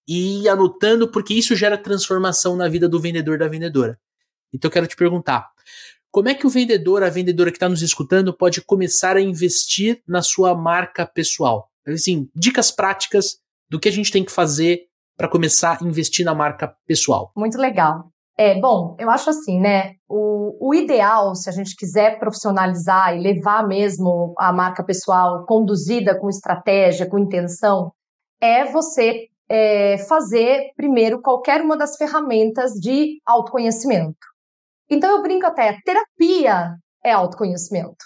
e anotando, porque isso gera transformação na vida do vendedor, da vendedora. Então eu quero te perguntar, como é que o vendedor, a vendedora que está nos escutando pode começar a investir na sua marca pessoal? Assim, dicas práticas do que a gente tem que fazer para começar a investir na marca pessoal. Muito legal. Bom, eu acho assim, né? O ideal, se a gente quiser profissionalizar e levar mesmo a marca pessoal conduzida com estratégia, com intenção, é você fazer primeiro qualquer uma das ferramentas de autoconhecimento. Então eu brinco até, terapia é autoconhecimento.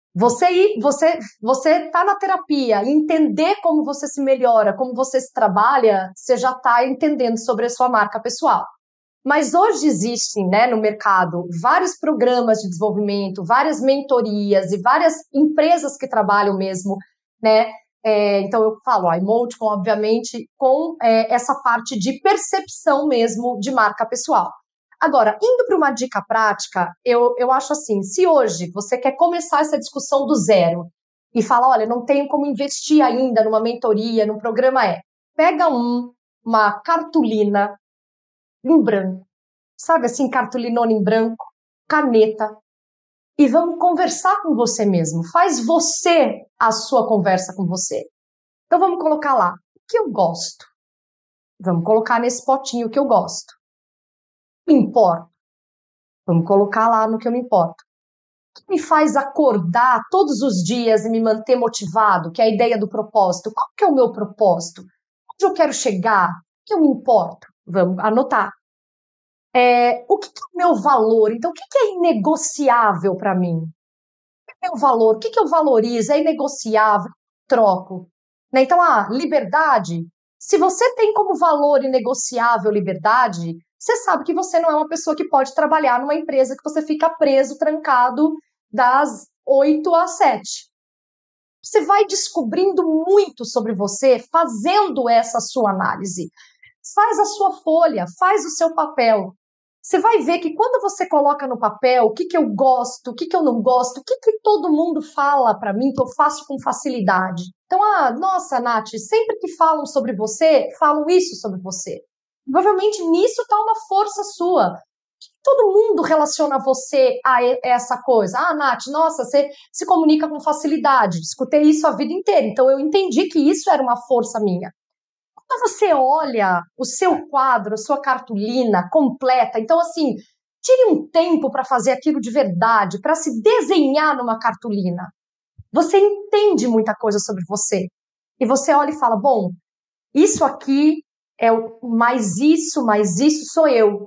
Você tá na terapia e entender como você se melhora, como você se trabalha, você já está entendendo sobre a sua marca pessoal. Mas hoje existem, né, no mercado vários programas de desenvolvimento, várias mentorias e várias empresas que trabalham mesmo, né? Então eu falo, a Emoticon, obviamente, com essa parte de percepção mesmo de marca pessoal. Agora, indo para uma dica prática, eu acho assim, se hoje você quer começar essa discussão do zero e falar, olha, não tenho como investir ainda numa mentoria, num programa pega uma cartolina em branco, sabe assim, cartolinona em branco, caneta, e vamos conversar com você mesmo. Faz você a sua conversa com você. Então vamos colocar lá, o que eu gosto? Vamos colocar nesse potinho o que eu gosto. Me importo. Vamos colocar lá no que eu me importo. O que me faz acordar todos os dias e me manter motivado, que é a ideia do propósito. Qual que é o meu propósito? Onde eu quero chegar? O que eu me importo? Vamos anotar. O que é o meu valor? Então, o que é inegociável para mim? O que é o meu valor? O que eu valorizo? É inegociável? Troco. Né? Então, liberdade. Se você tem como valor inegociável liberdade, você sabe que você não é uma pessoa que pode trabalhar numa empresa que você fica preso, trancado das 8 às 7. Você vai descobrindo muito sobre você fazendo essa sua análise. Faz a sua folha, faz o seu papel. Você vai ver que quando você coloca no papel o que eu gosto, o que eu não gosto, o que todo mundo fala para mim que eu faço com facilidade. Então, nossa, Nath, sempre que falam sobre você, falam isso sobre você. Provavelmente nisso está uma força sua. Todo mundo relaciona você a essa coisa. Nath, nossa, você se comunica com facilidade. Escutei isso a vida inteira, então eu entendi que isso era uma força minha. Quando você olha o seu quadro, a sua cartolina completa, então assim, tire um tempo para fazer aquilo de verdade, para se desenhar numa cartolina. Você entende muita coisa sobre você. E você olha e fala, bom, isso aqui é mais isso sou eu.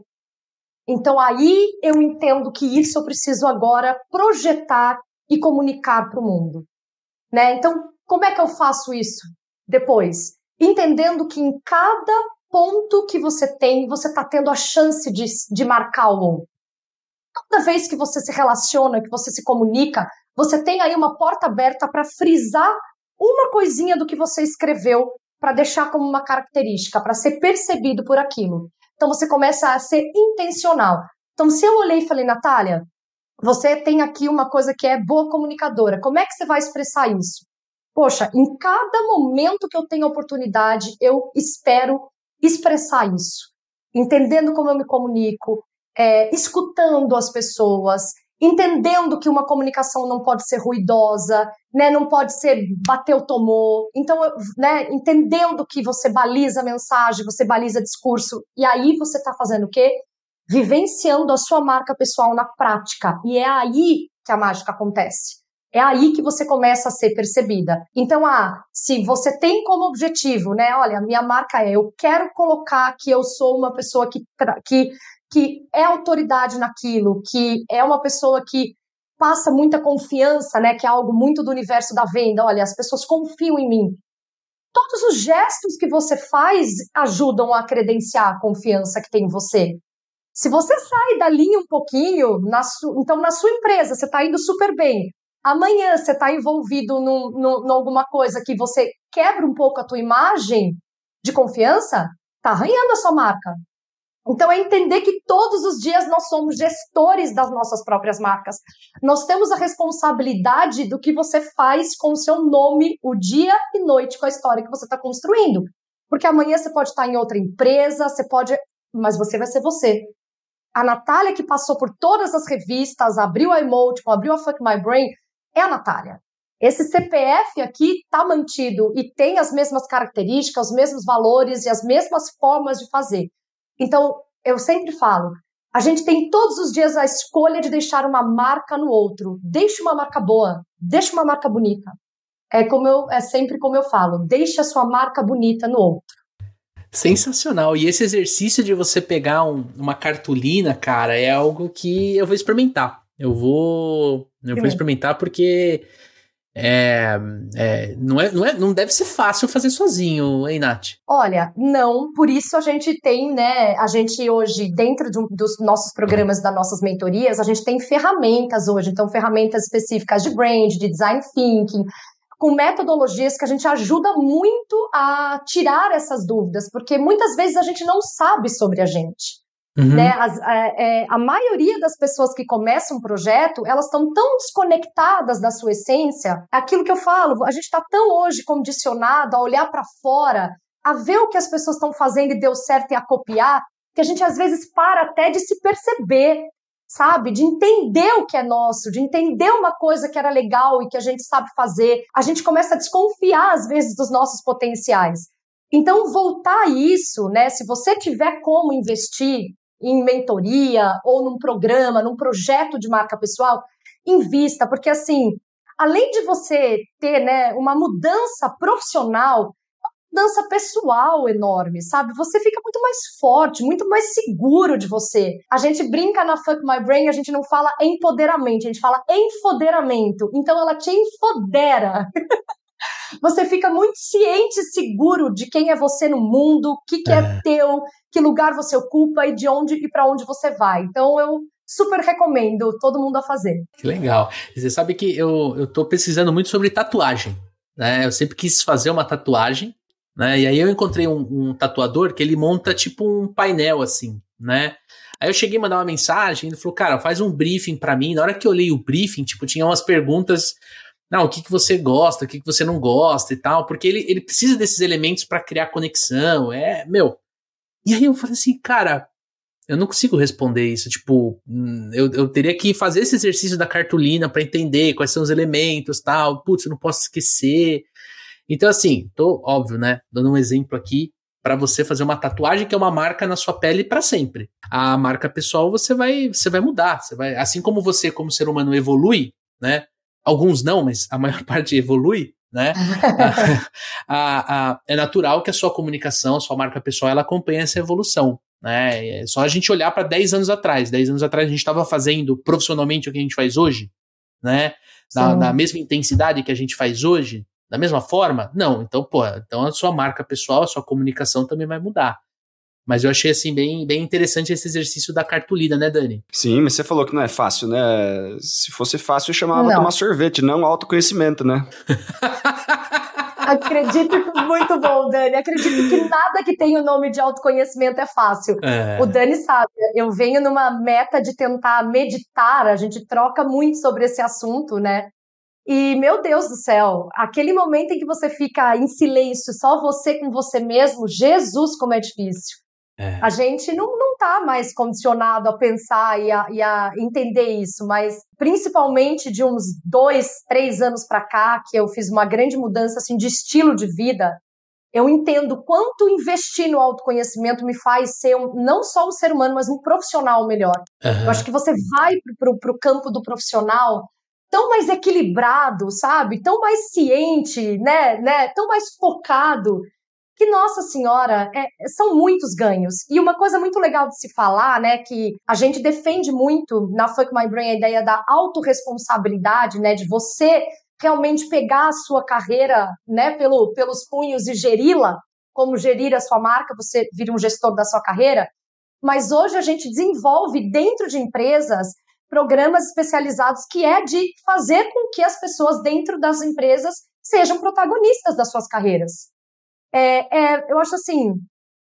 Então aí eu entendo que isso eu preciso agora projetar e comunicar para o mundo. Né? Então, como é que eu faço isso depois? Entendendo que em cada ponto que você tem, você está tendo a chance de marcar o outro. Toda vez que você se relaciona, que você se comunica, você tem aí uma porta aberta para frisar uma coisinha do que você escreveu para deixar como uma característica, para ser percebido por aquilo. Então você começa a ser intencional. Então se eu olhei e falei, Natália, você tem aqui uma coisa que é boa comunicadora, como é que você vai expressar isso? Poxa, em cada momento que eu tenho oportunidade, eu espero expressar isso. Entendendo como eu me comunico, escutando as pessoas, entendendo que uma comunicação não pode ser ruidosa, né, não pode ser bateu, tomou. Então, né, entendendo que você baliza a mensagem, você baliza discurso, e aí você está fazendo o quê? Vivenciando a sua marca pessoal na prática. E é aí que a mágica acontece. É aí que você começa a ser percebida. Então, se você tem como objetivo, né, olha, minha marca eu quero colocar que eu sou uma pessoa que é autoridade naquilo, que é uma pessoa que passa muita confiança, né, que é algo muito do universo da venda. Olha, as pessoas confiam em mim. Todos os gestos que você faz ajudam a credenciar a confiança que tem em você. Se você sai da linha um pouquinho, então na sua empresa você está indo super bem. Amanhã você está envolvido em alguma coisa que você quebra um pouco a tua imagem de confiança, está arranhando a sua marca. Então é entender que todos os dias nós somos gestores das nossas próprias marcas. Nós temos a responsabilidade do que você faz com o seu nome, o dia e noite com a história que você está construindo. Porque amanhã você pode estar em outra empresa, mas você vai ser você. A Natália que passou por todas as revistas, abriu a Emoticon, abriu a Fuck My Brain, é a Natália. Esse CPF aqui está mantido e tem as mesmas características, os mesmos valores e as mesmas formas de fazer. Então, eu sempre falo, a gente tem todos os dias a escolha de deixar uma marca no outro. Deixe uma marca boa, deixe uma marca bonita. É sempre como eu falo, deixe a sua marca bonita no outro. Sensacional. E esse exercício de você pegar uma cartolina, cara, é algo que eu vou experimentar. Eu vou experimentar porque não deve ser fácil fazer sozinho, hein, Nath? Olha, não, por isso a gente tem, né, a gente hoje, dentro dos nossos programas, das nossas mentorias, a gente tem ferramentas hoje, então ferramentas específicas de brand, de design thinking, com metodologias que a gente ajuda muito a tirar essas dúvidas, porque muitas vezes a gente não sabe sobre a gente. Uhum. Né? A maioria das pessoas que começam um projeto, elas estão tão desconectadas da sua essência, aquilo que eu falo, a gente está tão hoje condicionado a olhar para fora, a ver o que as pessoas estão fazendo e deu certo e a copiar, que a gente às vezes para até de se perceber, sabe? De entender o que é nosso, de entender uma coisa que era legal e que a gente sabe fazer. A gente começa a desconfiar, às vezes, dos nossos potenciais. Então, voltar a isso, né? Se você tiver como investir em mentoria ou num programa, num projeto de marca pessoal, invista, porque assim, além de você ter, né, uma mudança profissional, mudança pessoal enorme, sabe? Você fica muito mais forte, muito mais seguro de você. A gente brinca na Fuck My Brain, a gente não fala empoderamento, a gente fala enfoderamento. Então ela te enfodera. Você fica muito ciente e seguro de quem é você no mundo, o que é teu, que lugar você ocupa e de onde e para onde você vai. Então eu super recomendo todo mundo a fazer. Que legal. Você sabe que eu tô pesquisando muito sobre tatuagem, né? Eu sempre quis fazer uma tatuagem, né? E aí eu encontrei um tatuador que ele monta tipo um painel assim, né? Aí eu cheguei a mandar uma mensagem, ele falou, cara, faz um briefing pra mim. Na hora que eu olhei o briefing, tipo, tinha umas perguntas, não, o que você gosta, o que você não gosta e tal, porque ele precisa desses elementos pra criar conexão, E aí eu falei assim, cara, eu não consigo responder isso, tipo, eu teria que fazer esse exercício da cartolina pra entender quais são os elementos, tal, putz, eu não posso esquecer. Então, assim, tô, óbvio, né, dando um exemplo aqui, para você fazer uma tatuagem que é uma marca na sua pele para sempre. A marca pessoal você vai mudar, assim como você, como ser humano, evolui, né, alguns não, mas a maior parte evolui, né, é natural que a sua comunicação, a sua marca pessoal, ela acompanhe essa evolução. Né? É só a gente olhar para 10 anos atrás. 10 anos atrás a gente estava fazendo profissionalmente o que a gente faz hoje, né? Na mesma intensidade que a gente faz hoje, da mesma forma? Não. Então, então a sua marca pessoal, a sua comunicação também vai mudar. Mas eu achei assim bem interessante esse exercício da cartolina, né, Dani? Sim, mas você falou que não é fácil, né? Se fosse fácil, eu chamava tomar sorvete, não autoconhecimento, né? Acredito que muito bom, Dani. Acredito que nada que tenha o nome de autoconhecimento é fácil. O Dani sabe, eu venho numa meta de tentar meditar, a gente troca muito sobre esse assunto, né? E, meu Deus do céu, aquele momento em que você fica em silêncio, só você com você mesmo, Jesus, como é difícil. A gente não tá mais condicionado a pensar e a entender isso, mas principalmente de uns 2, 3 anos para cá, que eu fiz uma grande mudança assim, de estilo de vida, eu entendo quanto investir no autoconhecimento me faz ser não só um ser humano, mas um profissional melhor. Eu acho que você vai pro campo do profissional tão mais equilibrado, sabe? Tão mais ciente, né? Tão mais focado, que, nossa senhora, são muitos ganhos. E uma coisa muito legal de se falar, né, que a gente defende muito na Fuck My Brain, a ideia da autorresponsabilidade, né, de você realmente pegar a sua carreira, né, pelos punhos e geri-la, como gerir a sua marca, você vira um gestor da sua carreira. Mas hoje a gente desenvolve dentro de empresas programas especializados que é de fazer com que as pessoas dentro das empresas sejam protagonistas das suas carreiras. Eu acho assim,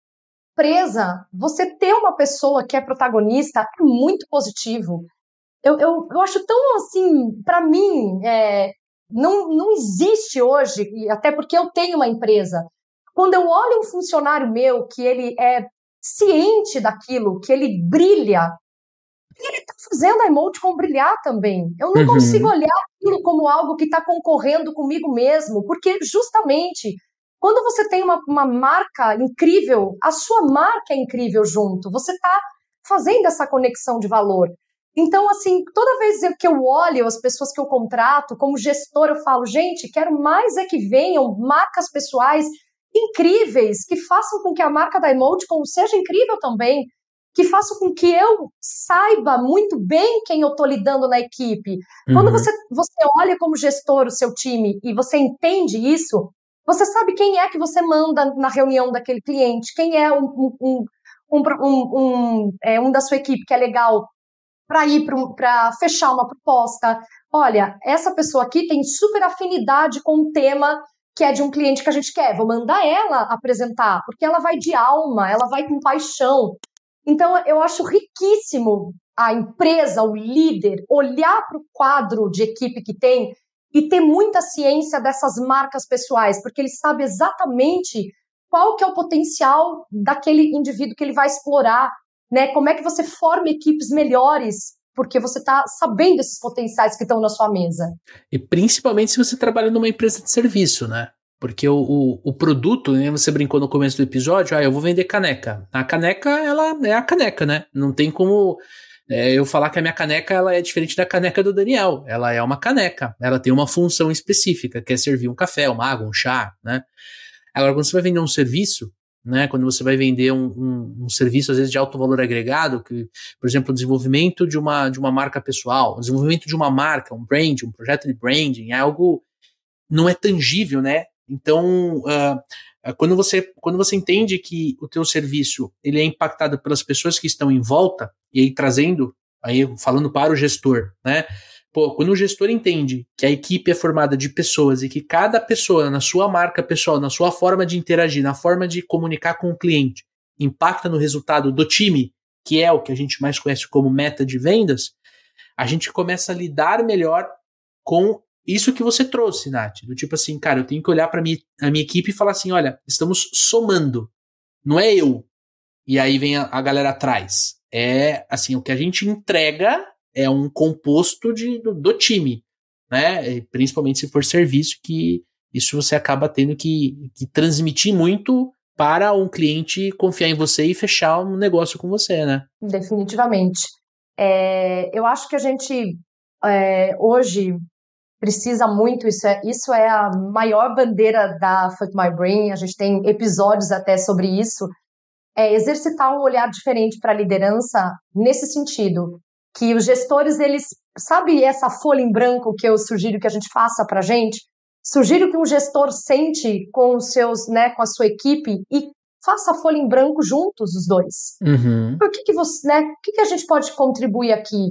você ter uma pessoa que é protagonista é muito positivo. Eu acho tão assim, para mim, não existe hoje, e até porque eu tenho uma empresa, quando eu olho um funcionário meu que ele é ciente daquilo, que ele brilha, ele está fazendo a Emoticon brilhar também. Eu não consigo olhar aquilo como algo que está concorrendo comigo mesmo, porque justamente quando você tem uma marca incrível, a sua marca é incrível junto. Você está fazendo essa conexão de valor. Então, assim, toda vez que eu olho as pessoas que eu contrato, como gestor, eu falo, gente, quero mais que venham marcas pessoais incríveis, que façam com que a marca da Emoticon seja incrível também, que façam com que eu saiba muito bem quem eu estou lidando na equipe. Quando você olha como gestor o seu time e você entende isso, você sabe quem é que você manda na reunião daquele cliente, quem é um da sua equipe que é legal para fechar uma proposta. Olha, essa pessoa aqui tem super afinidade com um tema que é de um cliente que a gente quer. Vou mandar ela apresentar, porque ela vai de alma, ela vai com paixão. Então, eu acho riquíssimo a empresa, o líder, olhar para o quadro de equipe que tem e ter muita ciência dessas marcas pessoais, porque ele sabe exatamente qual que é o potencial daquele indivíduo que ele vai explorar, né? Como é que você forma equipes melhores, porque você está sabendo esses potenciais que estão na sua mesa. E principalmente se você trabalha numa empresa de serviço, né? Porque o produto, né, você brincou no começo do episódio, eu vou vender caneca. A caneca, ela é a caneca, né? Não tem como eu falar que a minha caneca ela é diferente da caneca do Daniel. Ela é uma caneca. Ela tem uma função específica, que é servir um café, uma água, um chá, né? Agora, quando você vai vender um serviço, né, quando você vai vender um serviço, às vezes, de alto valor agregado, que, por exemplo, o desenvolvimento de uma marca pessoal, o desenvolvimento de uma marca, um brand, um projeto de branding, é algo não é tangível, né? Então, quando você entende que o teu serviço ele é impactado pelas pessoas que estão em volta, e aí trazendo, aí falando para o gestor, né? Pô, quando o gestor entende que a equipe é formada de pessoas e que cada pessoa, na sua marca pessoal, na sua forma de interagir, na forma de comunicar com o cliente, impacta no resultado do time, que é o que a gente mais conhece como meta de vendas, a gente começa a lidar melhor com isso que você trouxe, Nath. Do tipo assim, cara, eu tenho que olhar para a minha equipe e falar assim, olha, estamos somando, não é eu. E aí vem a galera atrás. É, assim, o que a gente entrega é um composto do time, né? E principalmente se for serviço, que isso você acaba tendo que transmitir muito para um cliente confiar em você e fechar um negócio com você, né? Definitivamente. Eu acho que a gente hoje precisa muito, isso é a maior bandeira da Fuck My Brain, a gente tem episódios até sobre isso, exercitar um olhar diferente para a liderança nesse sentido, que os gestores, eles, sabe essa folha em branco que eu sugiro que a gente faça para a gente? Sugiro que um gestor sente com os seus, né, com a sua equipe e faça a folha em branco juntos, os dois. Uhum. O que você, né, o que a gente pode contribuir aqui?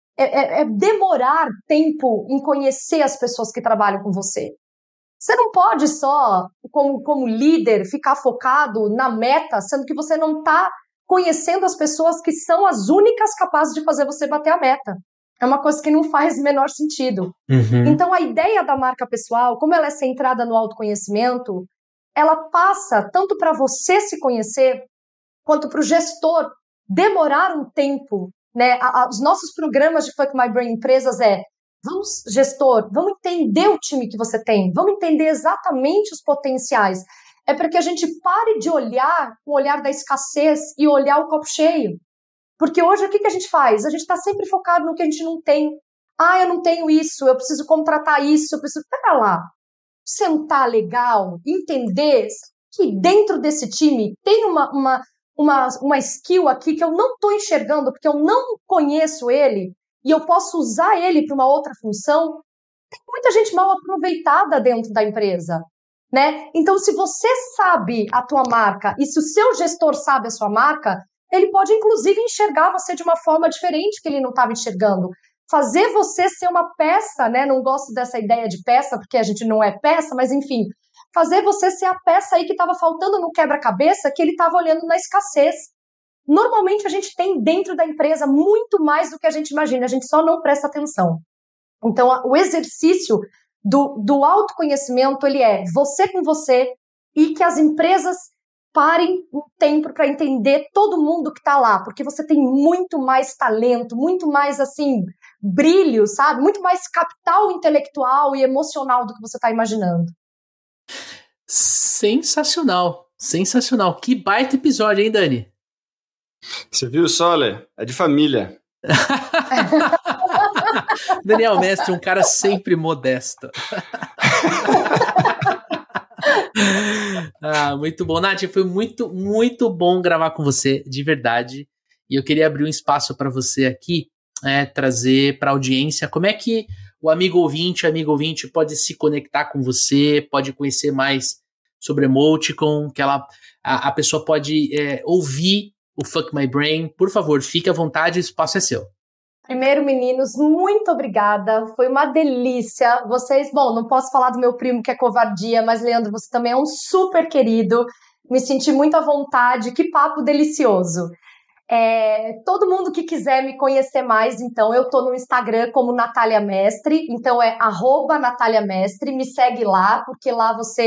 Demorar tempo em conhecer as pessoas que trabalham com você. Você não pode só, como líder, ficar focado na meta, sendo que você não está conhecendo as pessoas que são as únicas capazes de fazer você bater a meta. É uma coisa que não faz o menor sentido. Uhum. Então, a ideia da marca pessoal, como ela é centrada no autoconhecimento, ela passa tanto para você se conhecer, quanto para o gestor demorar um tempo, né? Os nossos programas de Fuck My Brain Empresas vamos, gestor, vamos entender o time que você tem, vamos entender exatamente os potenciais. É para que a gente pare de olhar com o olhar da escassez e olhar o copo cheio. Porque hoje o que a gente faz? A gente está sempre focado no que a gente não tem. Eu não tenho isso, eu preciso contratar isso, eu preciso... Pera lá, sentar legal, entender que dentro desse time tem uma skill aqui que eu não estou enxergando, porque eu não conheço ele, e eu posso usar ele para uma outra função. Tem muita gente mal aproveitada dentro da empresa, né? Então, se você sabe a tua marca, e se o seu gestor sabe a sua marca, ele pode, inclusive, enxergar você de uma forma diferente que ele não estava enxergando. Fazer você ser uma peça, né? Não gosto dessa ideia de peça, porque a gente não é peça, mas, enfim, fazer você ser a peça aí que estava faltando no quebra-cabeça, que ele estava olhando na escassez. Normalmente a gente tem dentro da empresa muito mais do que a gente imagina, a gente só não presta atenção. Então, o exercício do autoconhecimento, ele é você com você, e que as empresas parem um tempo para entender todo mundo que está lá, porque você tem muito mais talento, muito mais, assim, brilho, sabe? Muito mais capital intelectual e emocional do que você está imaginando. Sensacional, sensacional. Que baita episódio, hein, Dani? Você viu, Soler? É de família. Daniel Mestre, um cara sempre modesto. Muito bom. Nath, foi muito, muito bom gravar com você, de verdade. E eu queria abrir um espaço para você aqui, trazer para a audiência como é que o amigo ouvinte pode se conectar com você, pode conhecer mais sobre Emoticon, que a pessoa pode ouvir o Fuck My Brain. Por favor, fique à vontade, o espaço é seu. Primeiro, meninos, muito obrigada. Foi uma delícia. Vocês, não posso falar do meu primo que é covardia, mas, Leandro, você também é um super querido. Me senti muito à vontade. Que papo delicioso. Todo mundo que quiser me conhecer mais, então, eu tô no Instagram como Natália Mestre, então é @Natália Mestre, me segue lá, porque lá você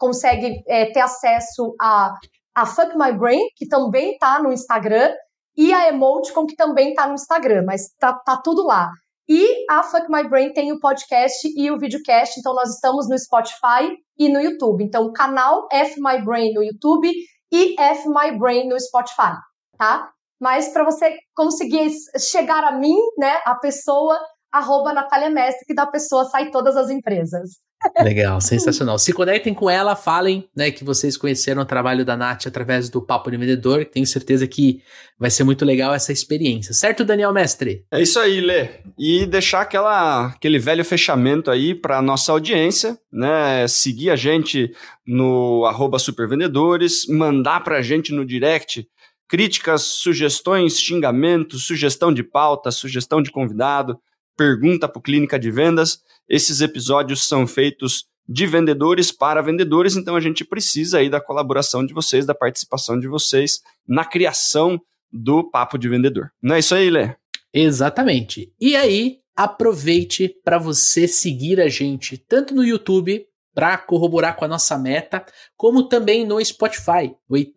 consegue ter acesso a Fuck My Brain, que também tá no Instagram, e a Emoticon, que também tá no Instagram, mas tá tudo lá. E a Fuck My Brain tem o podcast e o videocast, então nós estamos no Spotify e no YouTube. Então, o canal F My Brain no YouTube e F My Brain no Spotify, tá? Mas para você conseguir chegar a mim, né, a pessoa, @Natália Mestre, que da pessoa sai todas as empresas. Legal, sensacional. Se conectem com ela, falem, né, que vocês conheceram o trabalho da Nath através do Papo de Vendedor. Tenho certeza que vai ser muito legal essa experiência. Certo, Daniel Mestre? É isso aí, Lê. E deixar aquele velho fechamento aí para nossa audiência, né? Seguir a gente no @supervendedores, mandar pra gente no direct críticas, sugestões, xingamentos, sugestão de pauta, sugestão de convidado, pergunta para o Clínica de Vendas. Esses episódios são feitos de vendedores para vendedores, então a gente precisa aí da colaboração de vocês, da participação de vocês na criação do Papo de Vendedor. Não é isso aí, Lê? Exatamente. E aí, aproveite para você seguir a gente tanto no YouTube, para corroborar com a nossa meta, como também no Spotify.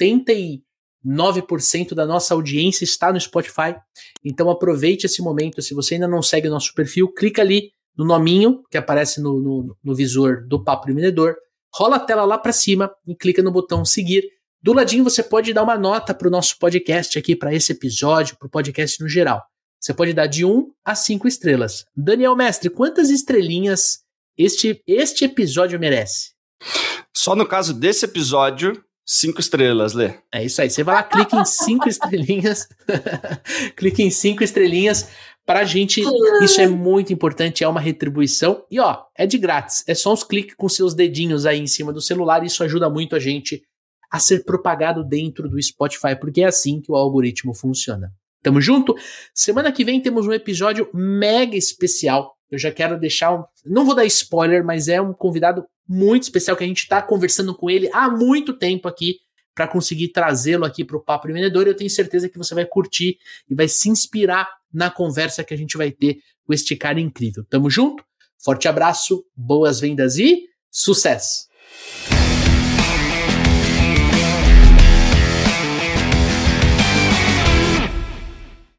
89% da nossa audiência está no Spotify, então aproveite esse momento. Se você ainda não segue o nosso perfil, clica ali no nominho que aparece no visor do Papo de Vendedor, rola a tela lá para cima e clica no botão seguir. Do ladinho você pode dar uma nota para o nosso podcast aqui, para esse episódio, para o podcast no geral. Você pode dar de 1 a 5 estrelas. Daniel Mestre, quantas estrelinhas este episódio merece? Só no caso desse episódio, 5 estrelas, Lê. É isso aí. Você vai lá, clica em 5 estrelinhas. Clica em 5 estrelinhas. Pra gente, isso é muito importante, é uma retribuição. E ó, é de grátis. É só uns cliques com seus dedinhos aí em cima do celular. E isso ajuda muito a gente a ser propagado dentro do Spotify, porque é assim que o algoritmo funciona. Tamo junto? Semana que vem temos um episódio mega especial. Eu já quero deixar não vou dar spoiler, mas é um convidado muito especial que a gente tá conversando com ele há muito tempo aqui para conseguir trazê-lo aqui para o Papo de Vendedor. Eu tenho certeza que você vai curtir e vai se inspirar na conversa que a gente vai ter com este cara incrível. Tamo junto? Forte abraço, boas vendas e sucesso!